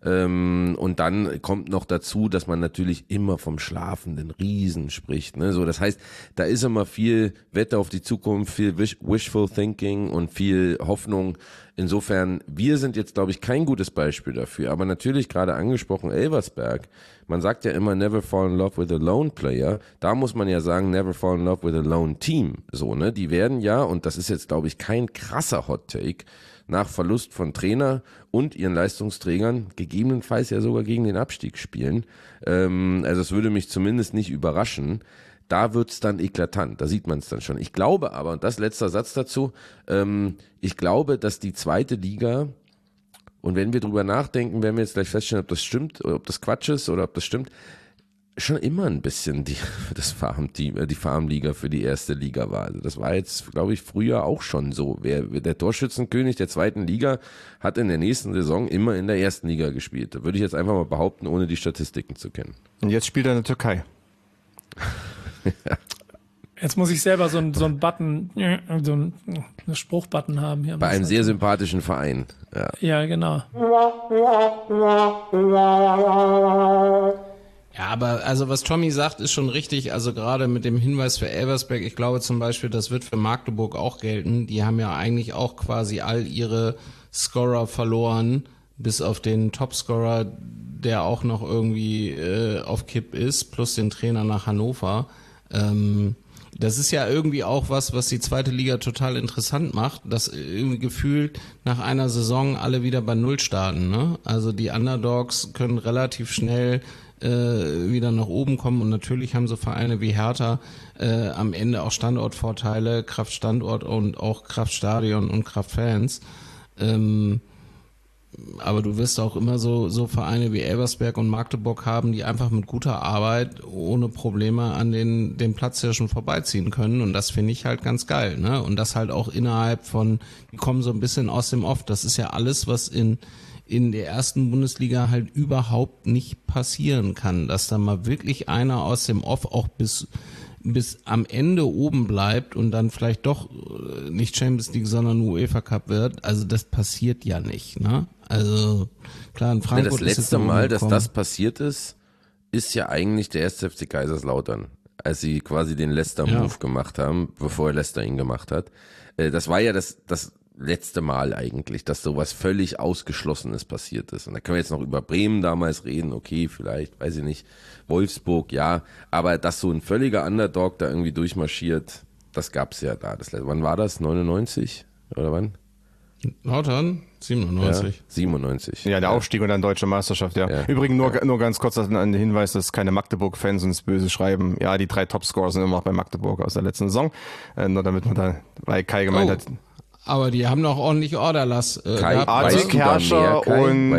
Und dann kommt noch dazu, dass man natürlich immer vom schlafenden Riesen spricht. Ne? So, das heißt, da ist immer viel Wette auf die Zukunft, viel Wishful Thinking und viel Hoffnung. Insofern, wir sind jetzt, glaube ich, kein gutes Beispiel dafür. Aber natürlich gerade angesprochen Elversberg. Man sagt ja immer, never fall in love with a lone player. Da muss man ja sagen, never fall in love with a lone team. So, ne? Die werden ja, und das ist jetzt, glaube ich, kein krasser Hot Take, nach Verlust von Trainer und ihren Leistungsträgern gegebenenfalls ja sogar gegen den Abstieg spielen. Also es würde mich zumindest nicht überraschen. Da wird's dann eklatant, da sieht man es dann schon. Ich glaube aber, und das letzter Satz dazu, ich glaube, dass die zweite Liga, und wenn wir drüber nachdenken, werden wir jetzt gleich feststellen, ob das stimmt, oder ob das Quatsch ist oder ob das stimmt, schon immer ein bisschen die Farmliga für die erste Liga war. Also das war jetzt, glaube ich, früher auch schon so. Der Torschützenkönig der zweiten Liga hat in der nächsten Saison immer in der ersten Liga gespielt. Da würde ich jetzt einfach mal behaupten, ohne die Statistiken zu kennen. Und jetzt spielt er in der Türkei. Ja. Jetzt muss ich selber so einen Button, so einen Spruchbutton haben hier. Bei einem sehr sympathischen Verein. Ja, genau. Ja, aber also was Tommy sagt, ist schon richtig. Also gerade mit dem Hinweis für Elversberg, ich glaube zum Beispiel, das wird für Magdeburg auch gelten. Die haben ja eigentlich auch quasi all ihre Scorer verloren, bis auf den Topscorer, der auch noch irgendwie auf Kipp ist, plus den Trainer nach Hannover. Das ist ja irgendwie auch was die zweite Liga total interessant macht, dass irgendwie gefühlt nach einer Saison alle wieder bei Null starten. Ne? Also die Underdogs können relativ schnell wieder nach oben kommen und natürlich haben so Vereine wie Hertha am Ende auch Standortvorteile, Kraft Standort und auch Kraft Stadion und Kraft Fans. Aber du wirst auch immer so Vereine wie Elversberg und Magdeburg haben, die einfach mit guter Arbeit ohne Probleme an den Platzhirschen vorbeiziehen können. Und das finde ich halt ganz geil, ne? Und das halt auch innerhalb von, die kommen so ein bisschen aus dem Off. Das ist ja alles, was in der ersten Bundesliga halt überhaupt nicht passieren kann. Dass da mal wirklich einer aus dem Off auch bis am Ende oben bleibt und dann vielleicht doch nicht Champions League, sondern UEFA Cup wird. Also das passiert ja nicht, ne? Also klar, in Frankfurt das letzte Mal, dass das passiert ist ja eigentlich der 1. FC Kaiserslautern, als sie quasi den Leicester-Move gemacht haben, bevor Leicester ihn gemacht hat. Das war ja das letzte Mal eigentlich, dass sowas völlig Ausgeschlossenes passiert ist. Und da können wir jetzt noch über Bremen damals reden, okay, vielleicht, weiß ich nicht, Wolfsburg, ja, aber dass so ein völliger Underdog da irgendwie durchmarschiert, das gab's ja da. Wann war das? 99? Oder wann? Lautern? 97. Ja, 97. Ja, der Aufstieg und dann Deutsche Meisterschaft, ja. Übrigens nur ganz kurz ein Hinweis, dass keine Magdeburg-Fans uns böse schreiben. Ja, die 3 Topscorer sind immer noch bei Magdeburg aus der letzten Saison. Nur damit man da, weil Kai gemeint hat, aber die haben doch ordentlich Orderlass Artik, Herrscher und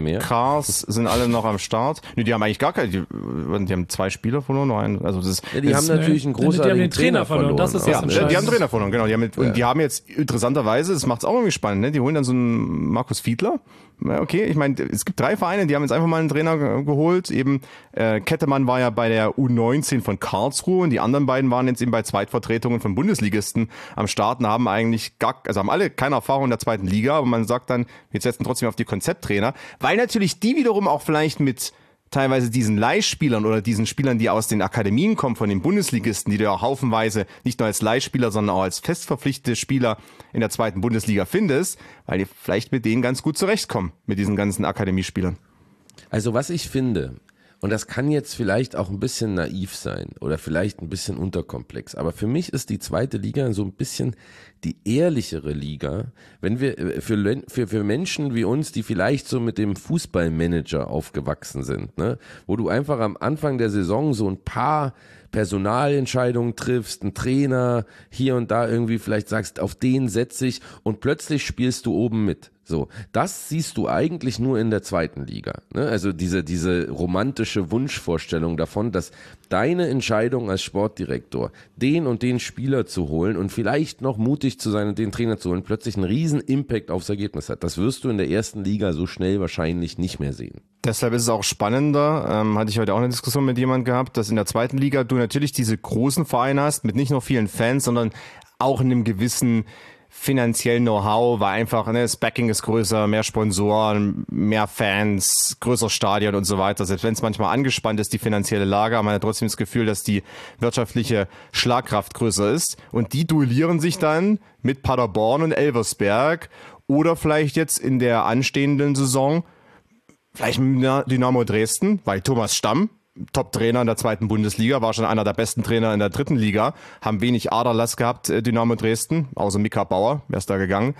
Kars sind alle noch am Start. Nee, die haben eigentlich gar keine, die haben 2 Spieler verloren, noch einen. Also die haben natürlich einen großartigen Trainer verloren. Das ist die haben einen Trainer verloren, genau. Und die haben jetzt interessanterweise, das macht's auch irgendwie spannend, ne? Die holen dann so einen Markus Fiedler. Okay, ich meine, es gibt 3 Vereine, die haben jetzt einfach mal einen Trainer geholt. Eben Kettemann war ja bei der U19 von Karlsruhe und die anderen beiden waren jetzt eben bei Zweitvertretungen von Bundesligisten am Start und haben eigentlich haben alle keine Erfahrung in der 2. Liga, aber man sagt dann, wir setzen trotzdem auf die Konzepttrainer, weil natürlich die wiederum auch vielleicht mit teilweise diesen Leihspielern oder diesen Spielern, die aus den Akademien kommen von den Bundesligisten, die du ja haufenweise nicht nur als Leihspieler, sondern auch als festverpflichtete Spieler in der 2. Bundesliga findest, weil die vielleicht mit denen ganz gut zurechtkommen, mit diesen ganzen Akademiespielern. Also was ich finde, und das kann jetzt vielleicht auch ein bisschen naiv sein oder vielleicht ein bisschen unterkomplex, aber für mich ist die 2. Liga so ein bisschen die ehrlichere Liga, wenn wir für Menschen wie uns, die vielleicht so mit dem Fußballmanager aufgewachsen sind, ne, wo du einfach am Anfang der Saison so ein paar Personalentscheidungen triffst, einen Trainer hier und da irgendwie vielleicht sagst, auf den setze ich und plötzlich spielst du oben mit. So, das siehst du eigentlich nur in der 2. Liga. Ne? Also diese romantische Wunschvorstellung davon, dass deine Entscheidung als Sportdirektor, den und den Spieler zu holen und vielleicht noch mutig zu sein und den Trainer zu holen, plötzlich einen riesen Impact aufs Ergebnis hat. Das wirst du in der 1. Liga so schnell wahrscheinlich nicht mehr sehen. Deshalb ist es auch spannender, hatte ich heute auch eine Diskussion mit jemandem gehabt, dass in der 2. Liga du natürlich diese großen Vereine hast, mit nicht nur vielen Fans, sondern auch in einem gewissen finanziellen Know-how, weil einfach, das Backing ist größer, mehr Sponsoren, mehr Fans, größeres Stadion und so weiter. Selbst wenn es manchmal angespannt ist, die finanzielle Lage, haben wir ja trotzdem das Gefühl, dass die wirtschaftliche Schlagkraft größer ist. Und die duellieren sich dann mit Paderborn und Elversberg oder vielleicht jetzt in der anstehenden Saison vielleicht mit Dynamo Dresden, weil Thomas Stamm, Top-Trainer in der 2. Bundesliga, war schon einer der besten Trainer in der 3. Liga, haben wenig Aderlass gehabt, Dynamo Dresden, außer Mika Bauer, wer ist da gegangen.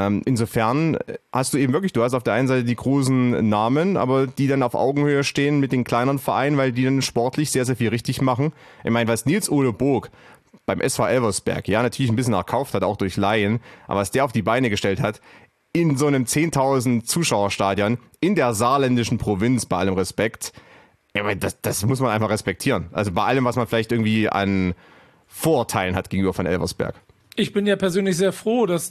Insofern hast du eben wirklich, du hast auf der einen Seite die großen Namen, aber die dann auf Augenhöhe stehen mit den kleineren Vereinen, weil die dann sportlich sehr, sehr viel richtig machen. Ich meine, was Nils-Ole Burg beim SV Elversberg, ja, natürlich ein bisschen erkauft hat, auch durch Laien, aber was der auf die Beine gestellt hat, in so einem 10.000 Zuschauerstadion in der saarländischen Provinz, bei allem Respekt, ja, aber das muss man einfach respektieren. Also bei allem, was man vielleicht irgendwie an Vorurteilen hat gegenüber von Elversberg. Ich bin ja persönlich sehr froh, dass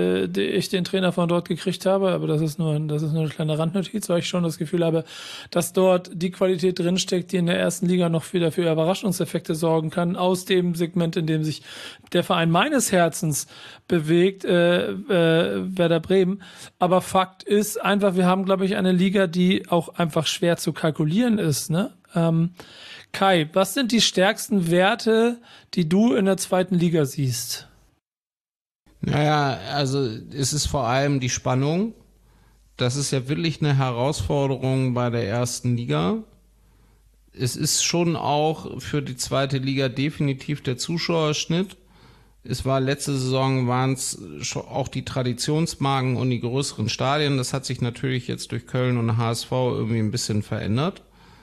ich den Trainer von dort gekriegt habe, aber das ist nur eine kleine Randnotiz, weil ich schon das Gefühl habe, dass dort die Qualität drinsteckt, die in der 1. Liga noch wieder für Überraschungseffekte sorgen kann, aus dem Segment, in dem sich der Verein meines Herzens bewegt, Werder Bremen. Aber Fakt ist einfach, wir haben, glaube ich, eine Liga, die auch einfach schwer zu kalkulieren ist, ne? Kai, was sind die stärksten Werte, die du in der 2. Liga siehst? Naja, also es ist vor allem die Spannung. Das ist ja wirklich eine Herausforderung bei der 1. Liga. Es ist schon auch für die 2. Liga definitiv der Zuschauerschnitt. Es war letzte Saison, waren es auch die Traditionsmarken und die größeren Stadien. Das hat sich natürlich jetzt durch Köln und HSV irgendwie ein bisschen verändert.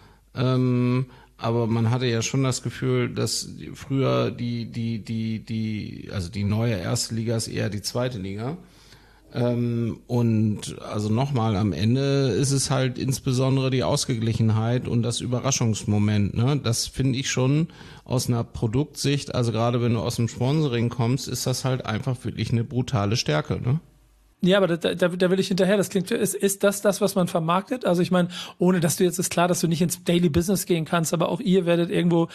Aber man hatte ja schon das Gefühl, dass früher also die neue 1. Liga ist eher die 2. Liga. Und also nochmal, am Ende ist es halt insbesondere die Ausgeglichenheit und das Überraschungsmoment. Ne? Das finde ich schon aus einer Produktsicht, also gerade wenn du aus dem Sponsoring kommst, ist das halt einfach wirklich eine brutale Stärke. Ne? Ja, aber da will ich hinterher. Das klingt, ist das, was man vermarktet? Also ich meine, ohne dass du jetzt, ist klar, dass du nicht ins Daily Business gehen kannst, aber auch ihr werdet irgendwo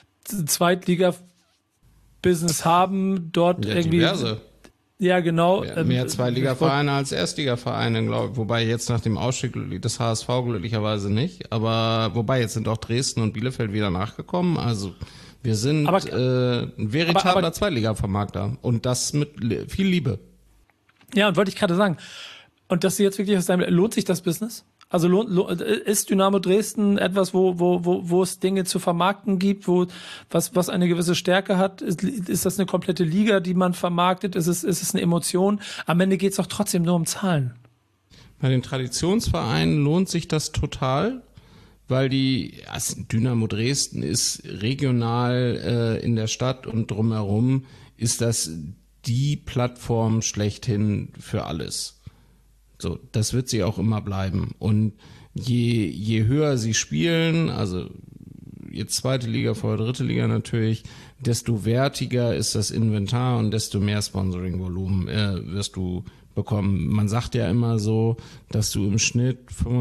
Zweitliga-Business haben, dort ja, irgendwie... Diverse. Ja, genau. Mehr Zweitliga-Vereine als Erstliga-Vereine, glaube ich. Wobei jetzt nach dem Ausstieg des HSV glücklicherweise nicht. Aber wobei jetzt sind auch Dresden und Bielefeld wieder nachgekommen. Also wir sind ein veritabler Zweitliga-Vermarkter. Und das mit viel Liebe. Ja, und wollte ich gerade sagen. Und dass du jetzt wirklich aus deinem... Lohnt sich das Business? Also ist Dynamo Dresden etwas, wo es Dinge zu vermarkten gibt, was eine gewisse Stärke hat? Ist das eine komplette Liga, die man vermarktet? Ist es eine Emotion? Am Ende geht es doch trotzdem nur um Zahlen. Bei den Traditionsvereinen lohnt sich das total, weil Dynamo Dresden ist regional in der Stadt und drumherum ist das die Plattform schlechthin für alles. So, das wird sie auch immer bleiben. Und je höher sie spielen, also jetzt zweite Liga, vorher dritte Liga natürlich, desto wertiger ist das Inventar und desto mehr Sponsoring-Volumen wirst du bekommen. Man sagt ja immer so, dass du im Schnitt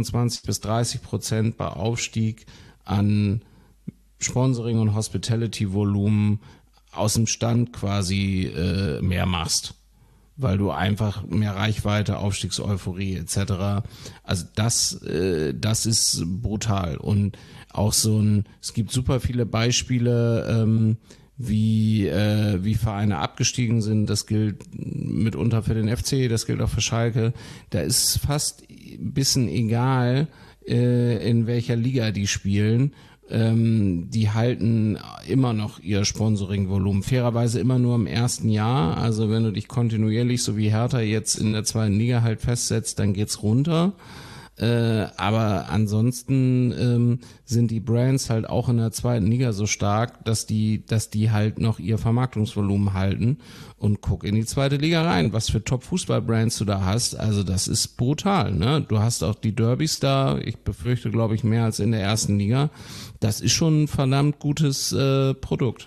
25-30% bei Aufstieg an Sponsoring und Hospitality-Volumen aus dem Stand quasi mehr machst. Weil du einfach mehr Reichweite, Aufstiegseuphorie etc. Also das ist brutal. Und auch es gibt super viele Beispiele, wie Vereine abgestiegen sind. Das gilt mitunter für den FC, das gilt auch für Schalke. Da ist fast ein bisschen egal, in welcher Liga die spielen. Die halten immer noch ihr Sponsoring-Volumen. Fairerweise immer nur im ersten Jahr. Also wenn du dich kontinuierlich, so wie Hertha jetzt in der zweiten Liga halt festsetzt, dann geht's runter. Aber ansonsten sind die Brands halt auch in der zweiten Liga so stark, dass die halt noch ihr Vermarktungsvolumen halten. Und guck in die zweite Liga rein, was für Top-Fußball-Brands du da hast. Also das ist brutal, ne? Du hast auch die Derbys da. Ich befürchte, glaube ich, mehr als in der ersten Liga. Das ist schon ein verdammt gutes Produkt.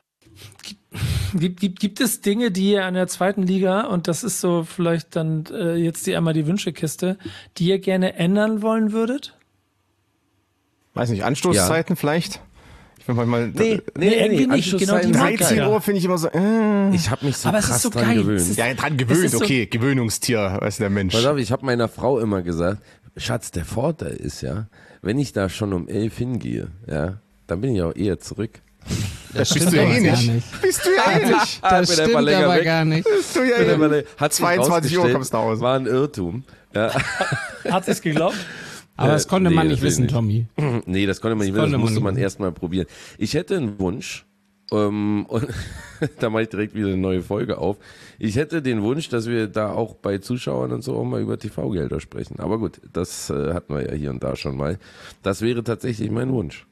Gibt es Dinge, die ihr an der zweiten Liga, und das ist so vielleicht dann jetzt einmal die Wünschekiste, die ihr gerne ändern wollen würdet? Weiß nicht, Anstoßzeiten vielleicht? Ich bin manchmal... Nee, irgendwie nicht. Genau, 13 Uhr finde ich immer so... Ich habe mich so aber krass so dran geil. gewöhnt. Ja, dran gewöhnt, okay, Gewöhnungstier, weiß der Mensch. Pass auf, ich habe meiner Frau immer gesagt, Schatz, der Vorteil ist ja, wenn ich da schon um 11 hingehe, ja, dann bin ich auch eher zurück. Das bist du ja eh nicht. Bist du ja eh nicht. Das stimmt aber gar nicht. Bist du ja eh nicht. Hat 22 Uhr kommst du nach Hause. War ein Irrtum. Ja. Hat sie es geglaubt? Aber das konnte man nicht wissen, Tommy. Nee, das konnte man nicht wissen, das musste man erst mal probieren. Ich hätte einen Wunsch, und da mache ich direkt wieder eine neue Folge auf. Ich hätte den Wunsch, dass wir da auch bei Zuschauern und so auch mal über TV-Gelder sprechen. Aber gut, das hatten wir ja hier und da schon mal. Das wäre tatsächlich mein Wunsch.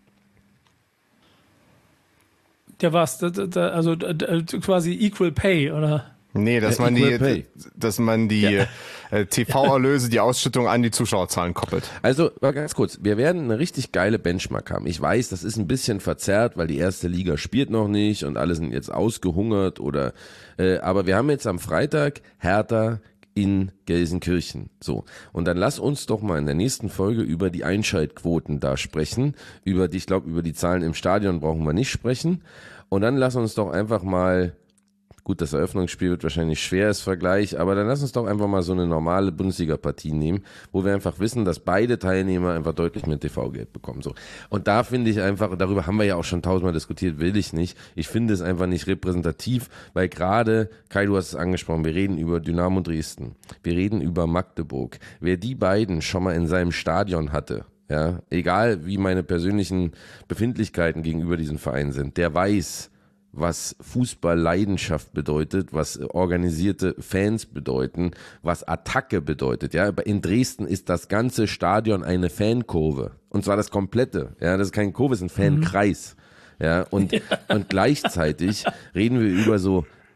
Ja, was? Also quasi Equal Pay, oder? Nee, dass man die TV-Erlöse, die Ausschüttung an die Zuschauerzahlen koppelt. Also, mal ganz kurz, wir werden eine richtig geile Benchmark haben. Ich weiß, das ist ein bisschen verzerrt, weil die erste Liga spielt noch nicht und alle sind jetzt ausgehungert aber wir haben jetzt am Freitag Hertha in Gelsenkirchen. So. Und dann lass uns doch mal in der nächsten Folge über die Einschaltquoten da sprechen. Über die Zahlen im Stadion brauchen wir nicht sprechen. Und dann lass uns doch einfach mal, gut, das Eröffnungsspiel wird wahrscheinlich schwer als Vergleich, aber dann lass uns doch einfach mal so eine normale Bundesliga-Partie nehmen, wo wir einfach wissen, dass beide Teilnehmer einfach deutlich mehr TV-Geld bekommen. So. Und da finde ich einfach, darüber haben wir ja auch schon 1000-mal diskutiert, will ich nicht. Ich finde es einfach nicht repräsentativ, weil gerade, Kai, du hast es angesprochen, wir reden über Dynamo Dresden, wir reden über Magdeburg. Wer die beiden schon mal in seinem Stadion hatte, ja, egal wie meine persönlichen Befindlichkeiten gegenüber diesen Vereinen sind, der weiß, was Fußball-Leidenschaft bedeutet, was organisierte Fans bedeuten, was Attacke bedeutet. Ja, in Dresden ist das ganze Stadion eine Fankurve. Und zwar das komplette. Ja, das ist keine Kurve, es ist ein Fankreis. Ja, und gleichzeitig reden wir über so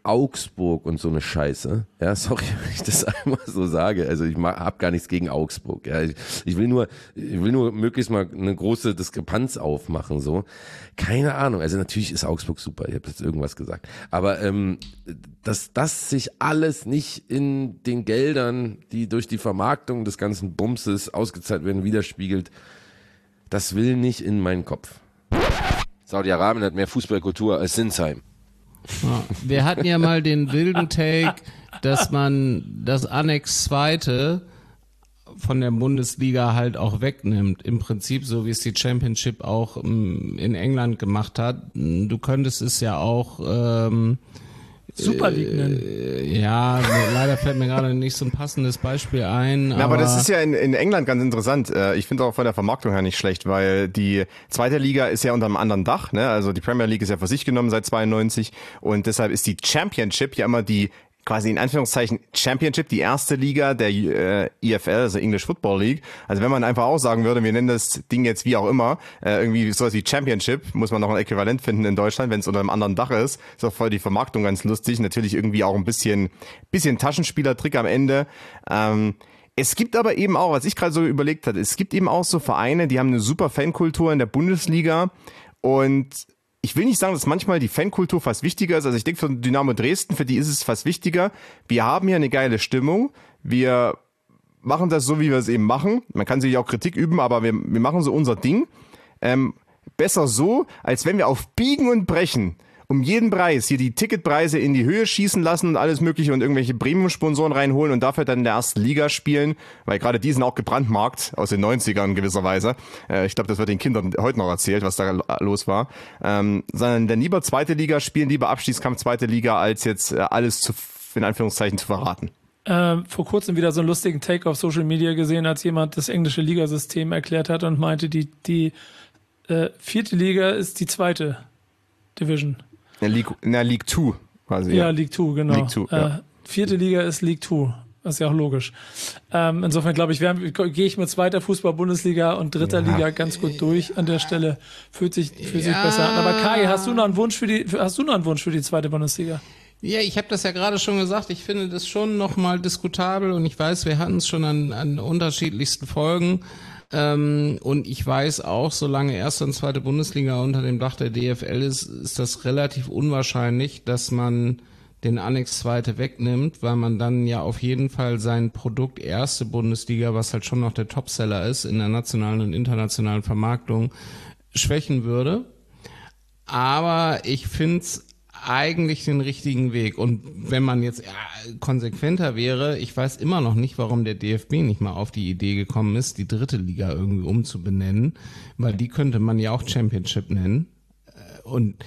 Augsburg und so eine Scheiße. Ja, sorry, wenn ich das einmal so sage. Also ich habe gar nichts gegen Augsburg. Ja, ich will nur möglichst mal eine große Diskrepanz aufmachen. So, keine Ahnung. Also natürlich ist Augsburg super. Ich habe jetzt irgendwas gesagt. Aber dass das sich alles nicht in den Geldern, die durch die Vermarktung des ganzen Bumses ausgezahlt werden, widerspiegelt, das will nicht in meinen Kopf. Saudi-Arabien hat mehr Fußballkultur als Sinsheim. Ja, wir hatten ja mal den wilden Take, dass man das Annex 2. von der Bundesliga halt auch wegnimmt. Im Prinzip so, wie es die Championship auch in England gemacht hat. Du könntest es ja auch Super League nennen. Ja, leider fällt mir gerade nicht so ein passendes Beispiel ein. Aber das ist ja in England ganz interessant. Ich finde auch von der Vermarktung her nicht schlecht, weil die zweite Liga ist ja unter einem anderen Dach. Ne? Also die Premier League ist ja für sich genommen seit 92 und deshalb ist die Championship ja immer die quasi in Anführungszeichen Championship, die erste Liga der EFL, also English Football League. Also wenn man einfach auch sagen würde, wir nennen das Ding jetzt wie auch immer, irgendwie sowas wie Championship, muss man noch ein Äquivalent finden in Deutschland, wenn es unter einem anderen Dach ist. Ist auch voll die Vermarktung ganz lustig. Natürlich irgendwie auch ein bisschen Taschenspielertrick am Ende. Es gibt aber eben auch, was ich gerade so überlegt hatte, es gibt eben auch so Vereine, die haben eine super Fankultur in der Bundesliga und ich will nicht sagen, dass manchmal die Fankultur fast wichtiger ist. Also ich denke für Dynamo Dresden, für die ist es fast wichtiger. Wir haben hier eine geile Stimmung. Wir machen das so, wie wir es eben machen. Man kann sich auch Kritik üben, aber wir machen so unser Ding. Besser so, als wenn wir auf Biegen und Brechen um jeden Preis hier die Ticketpreise in die Höhe schießen lassen und alles mögliche und irgendwelche Premium-Sponsoren reinholen und dafür dann in der ersten Liga spielen, weil gerade die sind auch gebrandmarkt aus den 90ern gewisserweise. Ich glaube, das wird den Kindern heute noch erzählt, was da los war. Sondern dann lieber zweite Liga spielen, lieber Abstiegskampf zweite Liga, als jetzt alles in Anführungszeichen zu verraten. Vor kurzem wieder so einen lustigen Take auf Social Media gesehen, als jemand das englische Ligasystem erklärt hat und meinte, die vierte Liga ist die zweite Division. League 2 quasi. Ja, League 2, genau. League 2, ja. Vierte Liga ist League 2. Das ist ja auch logisch. Insofern glaube ich, gehe ich mit zweiter Fußball-Bundesliga und dritter Liga ganz gut durch. An der Stelle fühlt sich besser an. Aber Kai, hast du noch einen Wunsch für die zweite Bundesliga? Ja, ich habe das ja gerade schon gesagt. Ich finde das schon nochmal diskutabel und ich weiß, wir hatten es schon an unterschiedlichsten Folgen. Und ich weiß auch, solange erste und zweite Bundesliga unter dem Dach der DFL ist das relativ unwahrscheinlich, dass man den Annex zweite wegnimmt, weil man dann ja auf jeden Fall sein Produkt erste Bundesliga, was halt schon noch der Topseller ist in der nationalen und internationalen Vermarktung, schwächen würde. Aber ich find's eigentlich den richtigen Weg. Und wenn man jetzt konsequenter wäre, ich weiß immer noch nicht, warum der DFB nicht mal auf die Idee gekommen ist, die dritte Liga irgendwie umzubenennen, weil die könnte man ja auch Championship nennen. Und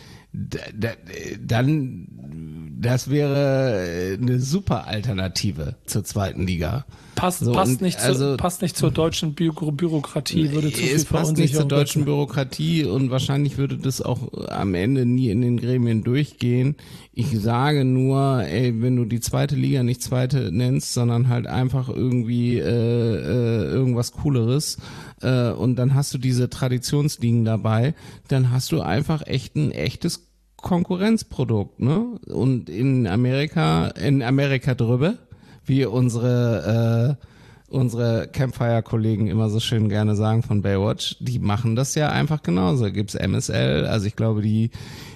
dann, das wäre eine super Alternative zur zweiten Liga. Passt nicht zur deutschen Bürokratie, würde zu viel es passt nicht zur deutschen Bürokratie und wahrscheinlich würde das auch am Ende nie in den Gremien durchgehen. Ich sage nur, wenn du die zweite Liga nicht zweite nennst, sondern halt einfach irgendwie irgendwas Cooleres und dann hast du diese Traditionsligen dabei, dann hast du einfach ein echtes Konkurrenzprodukt, ne? Und in Amerika drüber, wie unsere Campfire-Kollegen immer so schön gerne sagen von Baywatch, die machen das ja einfach genauso. Gibt's MSL, also ich glaube, die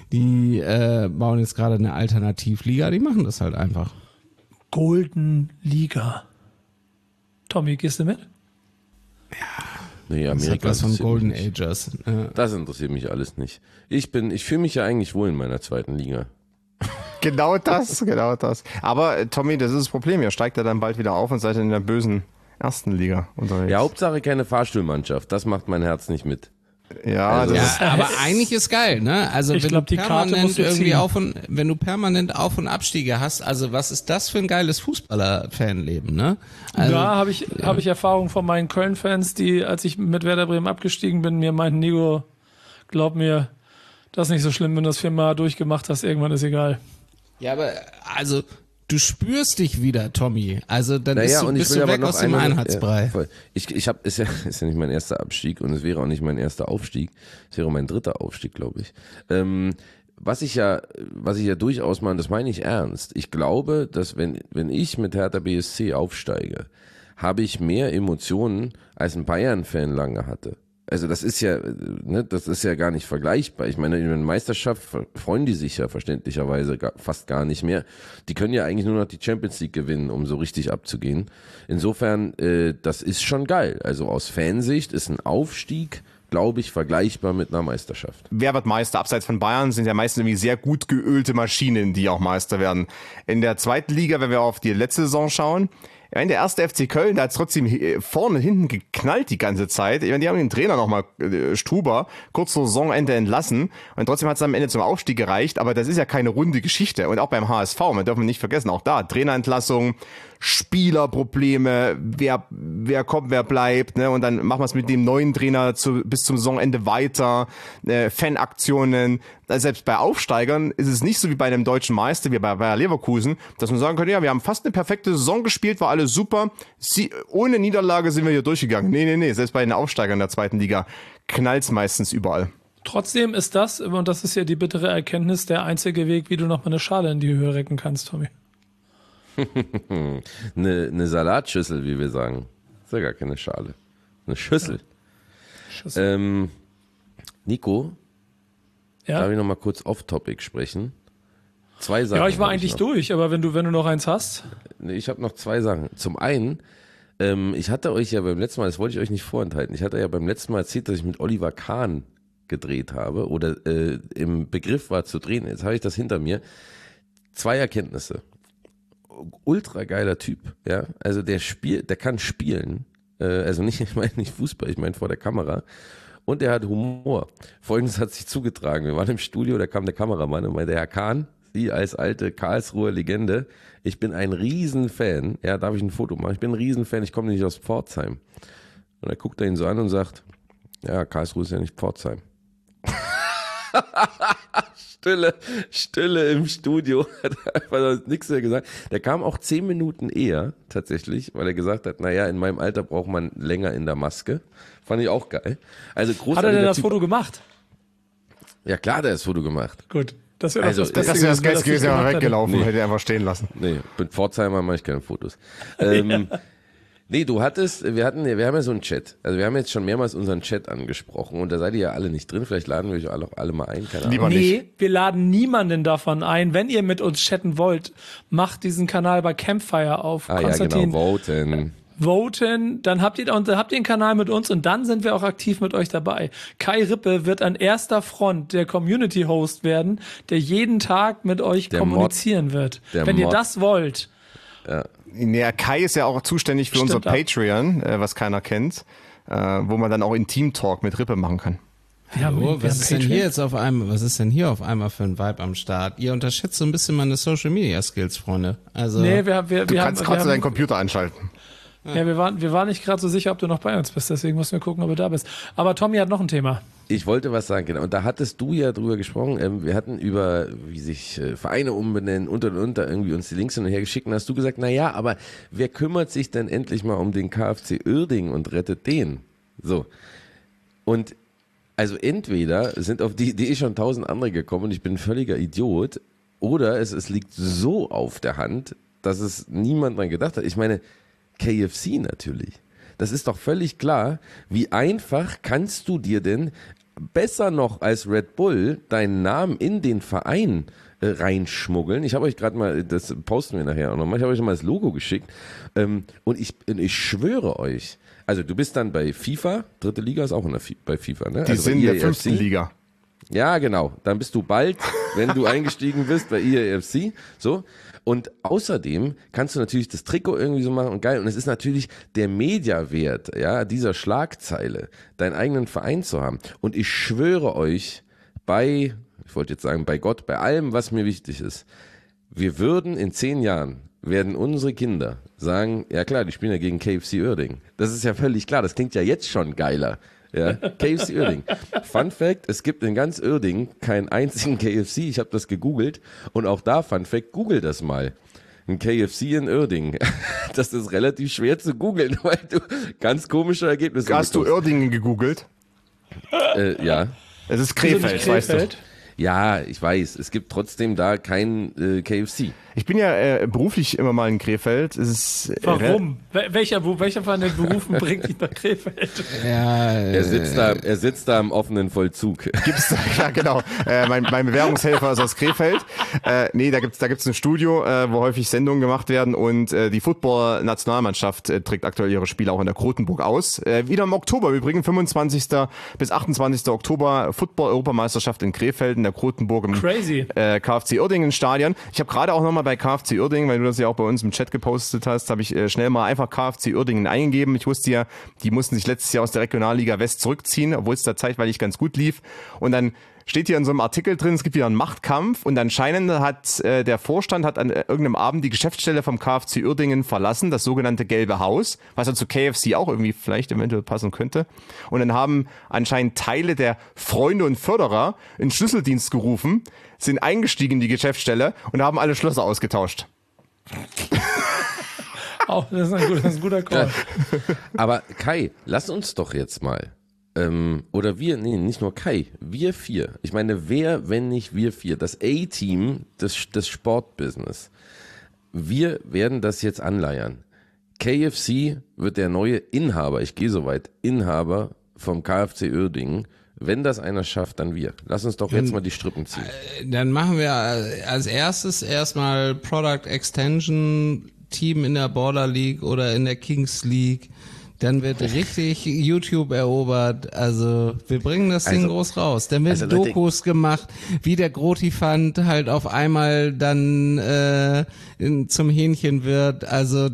bauen jetzt gerade eine Alternativliga, die machen das halt einfach. Golden Liga. Tommy, gehst du mit? Ja. Nee, Amerika das von Golden Ages. Das interessiert mich alles nicht. Ich fühle mich ja eigentlich wohl in meiner zweiten Liga. Genau das. Aber Tommy, das ist das Problem. Ihr steigt ja dann bald wieder auf und seid in der bösen ersten Liga unterwegs. Ja, Hauptsache keine Fahrstuhlmannschaft. Das macht mein Herz nicht mit. Ja, aber eigentlich ist geil, ne? Also wenn du permanent Auf- und Abstiege hast, also was ist das für ein geiles Fußballer-Fanleben, ne? Also, ja, habe ich Erfahrung von meinen Köln-Fans, die, als ich mit Werder Bremen abgestiegen bin, mir meinten, Nico, glaub mir, das ist nicht so schlimm, wenn du das 4-mal durchgemacht hast, irgendwann ist egal. Ja, aber also du spürst dich wieder, Tommy. Also dann bist du weg aus dem Einheitsbrei. Ja, ist ja nicht mein erster Abstieg und es wäre auch nicht mein erster Aufstieg. Es wäre mein dritter Aufstieg, glaube ich. was ich ja durchaus meine, das meine ich ernst. Ich glaube, dass wenn ich mit Hertha BSC aufsteige, habe ich mehr Emotionen als ein Bayern-Fan lange hatte. Also das ist ja gar nicht vergleichbar. Ich meine, in der Meisterschaft freuen die sich ja verständlicherweise fast gar nicht mehr. Die können ja eigentlich nur noch die Champions League gewinnen, um so richtig abzugehen. Insofern, das ist schon geil. Also aus Fansicht ist ein Aufstieg, glaube ich, vergleichbar mit einer Meisterschaft. Wer wird Meister? Abseits von Bayern sind ja meistens irgendwie sehr gut geölte Maschinen, die auch Meister werden. In der zweiten Liga, wenn wir auf die letzte Saison schauen, in der erste FC Köln, da hat es trotzdem vorne und hinten geknallt die ganze Zeit. Ich meine, die haben den Trainer nochmal, Struber, kurz vor Saisonende entlassen und trotzdem hat es am Ende zum Aufstieg gereicht, aber das ist ja keine runde Geschichte. Und auch beim HSV, man darf nicht vergessen, auch da Trainerentlassung, Spielerprobleme, wer kommt, wer bleibt, ne? Und dann machen wir es mit dem neuen Trainer bis zum Saisonende weiter, Fanaktionen. Also selbst bei Aufsteigern ist es nicht so wie bei einem deutschen Meister, wie bei Bayer Leverkusen, dass man sagen könnte, ja, wir haben fast eine perfekte Saison gespielt, war alles super, ohne Niederlage sind wir hier durchgegangen. Nee, selbst bei den Aufsteigern der zweiten Liga knallt's meistens überall. Trotzdem ist das, und das ist ja die bittere Erkenntnis, der einzige Weg, wie du nochmal eine Schale in die Höhe recken kannst, Tommy. eine Salatschüssel, wie wir sagen. Das ist ja gar keine Schale. Eine Schüssel. Ja. Nico, darf ich noch mal kurz off-topic sprechen? 2 Sachen. Ja, ich war eigentlich durch, aber wenn du noch eins hast. Ich habe noch 2 Sachen. Zum einen, ich hatte euch ja beim letzten Mal, das wollte ich euch nicht vorenthalten, ich hatte ja beim letzten Mal erzählt, dass ich mit Oliver Kahn gedreht habe oder im Begriff war zu drehen. Jetzt habe ich das hinter mir. 2 Erkenntnisse. Ultra geiler Typ, ja. Also der kann spielen. Also ich meine nicht Fußball, ich meine vor der Kamera. Und der hat Humor. Folgendes hat sich zugetragen. Wir waren im Studio, da kam der Kameramann und meinte, Herr Kahn, Sie als alte Karlsruher Legende, ich bin ein Riesenfan. Ja, darf ich ein Foto machen? Ich bin ein Riesenfan, ich komme nicht aus Pforzheim. Und er guckt er ihn so an und sagt, ja, Karlsruhe ist ja nicht Pforzheim. Stille im Studio, hat einfach nichts mehr gesagt. Der kam auch 10 Minuten eher, tatsächlich, weil er gesagt hat, naja, in meinem Alter braucht man länger in der Maske. Fand ich auch geil. Also großartig. Hat er denn das Foto gemacht? Ja klar, der hat das Foto gemacht. Gut. Das wäre also, das Beste gewesen. Das Geist ist ja weggelaufen, hätte er einfach stehen lassen. Nee, mit Pforzheimer mache ich keine Fotos. Nee, wir haben ja so einen Chat. Also wir haben jetzt schon mehrmals unseren Chat angesprochen und da seid ihr ja alle nicht drin. Vielleicht laden wir euch alle mal ein. Keine Ahnung. Nee, wir laden niemanden davon ein. Wenn ihr mit uns chatten wollt, macht diesen Kanal bei Campfire auf. Konstantin, ja genau, voten, dann habt ihr einen Kanal mit uns und dann sind wir auch aktiv mit euch dabei. Kai Rippe wird an erster Front der Community-Host werden, der jeden Tag mit euch kommunizieren wird. Wenn ihr das wollt. Ja. Ja, Kai ist ja auch zuständig für unser Patreon, was keiner kennt, wo man dann auch Intim-Talk mit Rippe machen kann. Was ist denn hier auf einmal für ein Vibe am Start? Ihr unterschätzt so ein bisschen meine Social-Media-Skills, Freunde. Also nee, du kannst gerade deinen Computer einschalten. Ja, wir waren nicht gerade so sicher, ob du noch bei uns bist, deswegen mussten wir gucken, ob du da bist. Aber Tommy hat noch ein Thema. Ich wollte was sagen, genau. Und da hattest du ja drüber gesprochen. Wir hatten über, wie sich Vereine umbenennen und irgendwie uns die Links hin und her geschickt. Und hast du gesagt, naja, aber wer kümmert sich denn endlich mal um den KfC Uerdingen und rettet den? So. Und also entweder sind auf die Idee schon 1000 andere gekommen und ich bin ein völliger Idiot, oder es liegt so auf der Hand, dass es niemand dran gedacht hat. Ich meine, KFC natürlich. Das ist doch völlig klar. Wie einfach kannst du dir denn besser noch als Red Bull deinen Namen in den Verein reinschmuggeln? Ich habe euch gerade mal, das posten wir nachher auch nochmal, ich habe euch schon mal das Logo geschickt und ich schwöre euch, also du bist dann bei FIFA, 3. Liga ist auch bei FIFA, ne? Die sind in der 5. Liga. Ja, genau. Dann bist du bald, wenn du eingestiegen bist, bei EAFC, so. Und außerdem kannst du natürlich das Trikot irgendwie so machen und geil. Und es ist natürlich der Mediawert, ja, dieser Schlagzeile, deinen eigenen Verein zu haben. Und ich schwöre euch bei Gott, bei allem, was mir wichtig ist, wir würden in 10 Jahren, werden unsere Kinder sagen, ja klar, die spielen ja gegen KFC Uerdingen. Das ist ja völlig klar, das klingt ja jetzt schon geiler. Ja, KFC Uerdingen. Fun Fact, es gibt in ganz Uerdingen keinen einzigen KFC, ich habe das gegoogelt und auch da, Fun Fact, google das mal. Ein KFC in Uerdingen. Das ist relativ schwer zu googeln, weil du ganz komische Ergebnisse hast. Hast du Uerdingen gegoogelt? Ja. Es ist Krefeld, weißt du. Ja, ich weiß, es gibt trotzdem da kein KFC. Ich bin ja beruflich immer mal in Krefeld. Es ist, warum? Welcher von den Berufen bringt dich nach Krefeld? Ja, er sitzt da im offenen Vollzug. Gibt's da, ja genau. Mein Bewerbungshelfer ist aus Krefeld. Nee, da gibt's ein Studio, wo häufig Sendungen gemacht werden und die Football-Nationalmannschaft trägt aktuell ihre Spiele auch in der Krotenburg aus. Wieder im Oktober übrigens, 25. bis 28. Oktober, Football-Europameisterschaft in Krefeld in der Krotenburg im KFC Uerdingen Stadion. Ich habe gerade auch nochmal bei KFC Uerdingen, weil du das ja auch bei uns im Chat gepostet hast, habe ich schnell mal einfach KFC Uerdingen eingegeben. Ich wusste ja, die mussten sich letztes Jahr aus der Regionalliga West zurückziehen, obwohl es da zeitweilig ganz gut lief. Und dann steht hier in so einem Artikel drin, es gibt wieder einen Machtkampf und anscheinend hat der Vorstand an irgendeinem Abend die Geschäftsstelle vom KFC Uerdingen verlassen, das sogenannte Gelbe Haus, was ja zu KFC auch irgendwie vielleicht eventuell passen könnte. Und dann haben anscheinend Teile der Freunde und Förderer in Schlüsseldienst gerufen, sind eingestiegen in die Geschäftsstelle und haben alle Schlösser ausgetauscht. Oh, das ist ein guter Call. Aber Kai, lass uns doch jetzt mal oder wir, nee, nicht nur Kai, wir vier. Ich meine, wer, wenn nicht wir vier, das A-Team des Sportbusiness. Wir werden das jetzt anleiern. KFC wird der neue Inhaber, ich gehe so weit, Inhaber vom KFC Uerdingen. Wenn das einer schafft, dann wir. Lass uns doch jetzt mal die Strippen ziehen. Dann machen wir als erstes erstmal Product Extension Team in der Border League oder in der Kings League. Dann wird richtig YouTube erobert. Also wir bringen das Ding groß raus. Dann werden Dokus gemacht, wie der Grotifant halt auf einmal dann zum Hähnchen wird. Also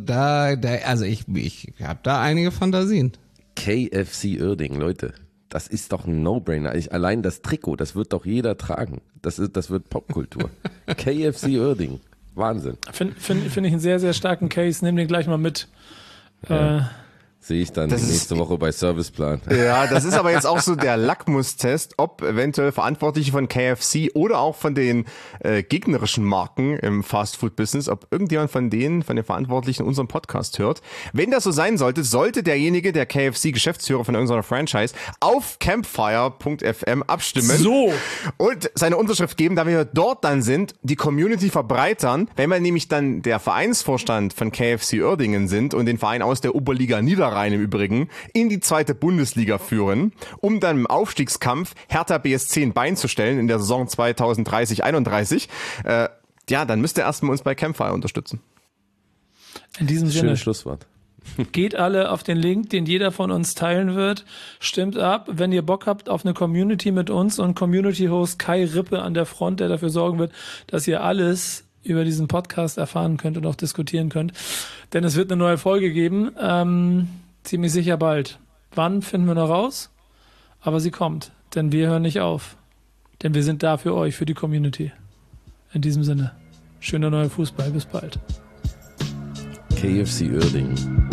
ich habe da einige Fantasien. KFC Uerdingen, Leute. Das ist doch ein No-Brainer. Allein das Trikot, das wird doch jeder tragen. Das wird Popkultur. KFC Uerdingen. Wahnsinn. Finde ich einen sehr, sehr starken Case. Nimm den gleich mal mit. Ja. Sehe ich dann nächste Woche bei Serviceplan. Ja, das ist aber jetzt auch so der Lackmustest, ob eventuell Verantwortliche von KFC oder auch von den gegnerischen Marken im Fast-Food-Business, ob irgendjemand von den Verantwortlichen unseren Podcast hört. Wenn das so sein sollte, sollte derjenige, der KFC-Geschäftsführer von irgendeiner Franchise, auf campfire.fm abstimmen und seine Unterschrift geben, da wir dort dann sind, die Community verbreitern. Wenn wir nämlich dann der Vereinsvorstand von KFC Uerdingen sind und den Verein aus der Oberliga Niederrhein im Übrigen in die 2. Bundesliga führen, um dann im Aufstiegskampf Hertha BSC ein Bein zu stellen in der Saison 2030/31, dann müsst ihr erstmal uns bei Campfire unterstützen. In diesem Sinne. Schönes Schlusswort. Geht alle auf den Link, den jeder von uns teilen wird. Stimmt ab, wenn ihr Bock habt auf eine Community mit uns und Community-Host Kai Rippe an der Front, der dafür sorgen wird, dass ihr alles über diesen Podcast erfahren könnt und auch diskutieren könnt. Denn es wird eine neue Folge geben, ziemlich sicher bald. Wann, finden wir noch raus? Aber sie kommt, denn wir hören nicht auf. Denn wir sind da für euch, für die Community. In diesem Sinne, schöner neuer Fußball, bis bald. KFC Uerdingen.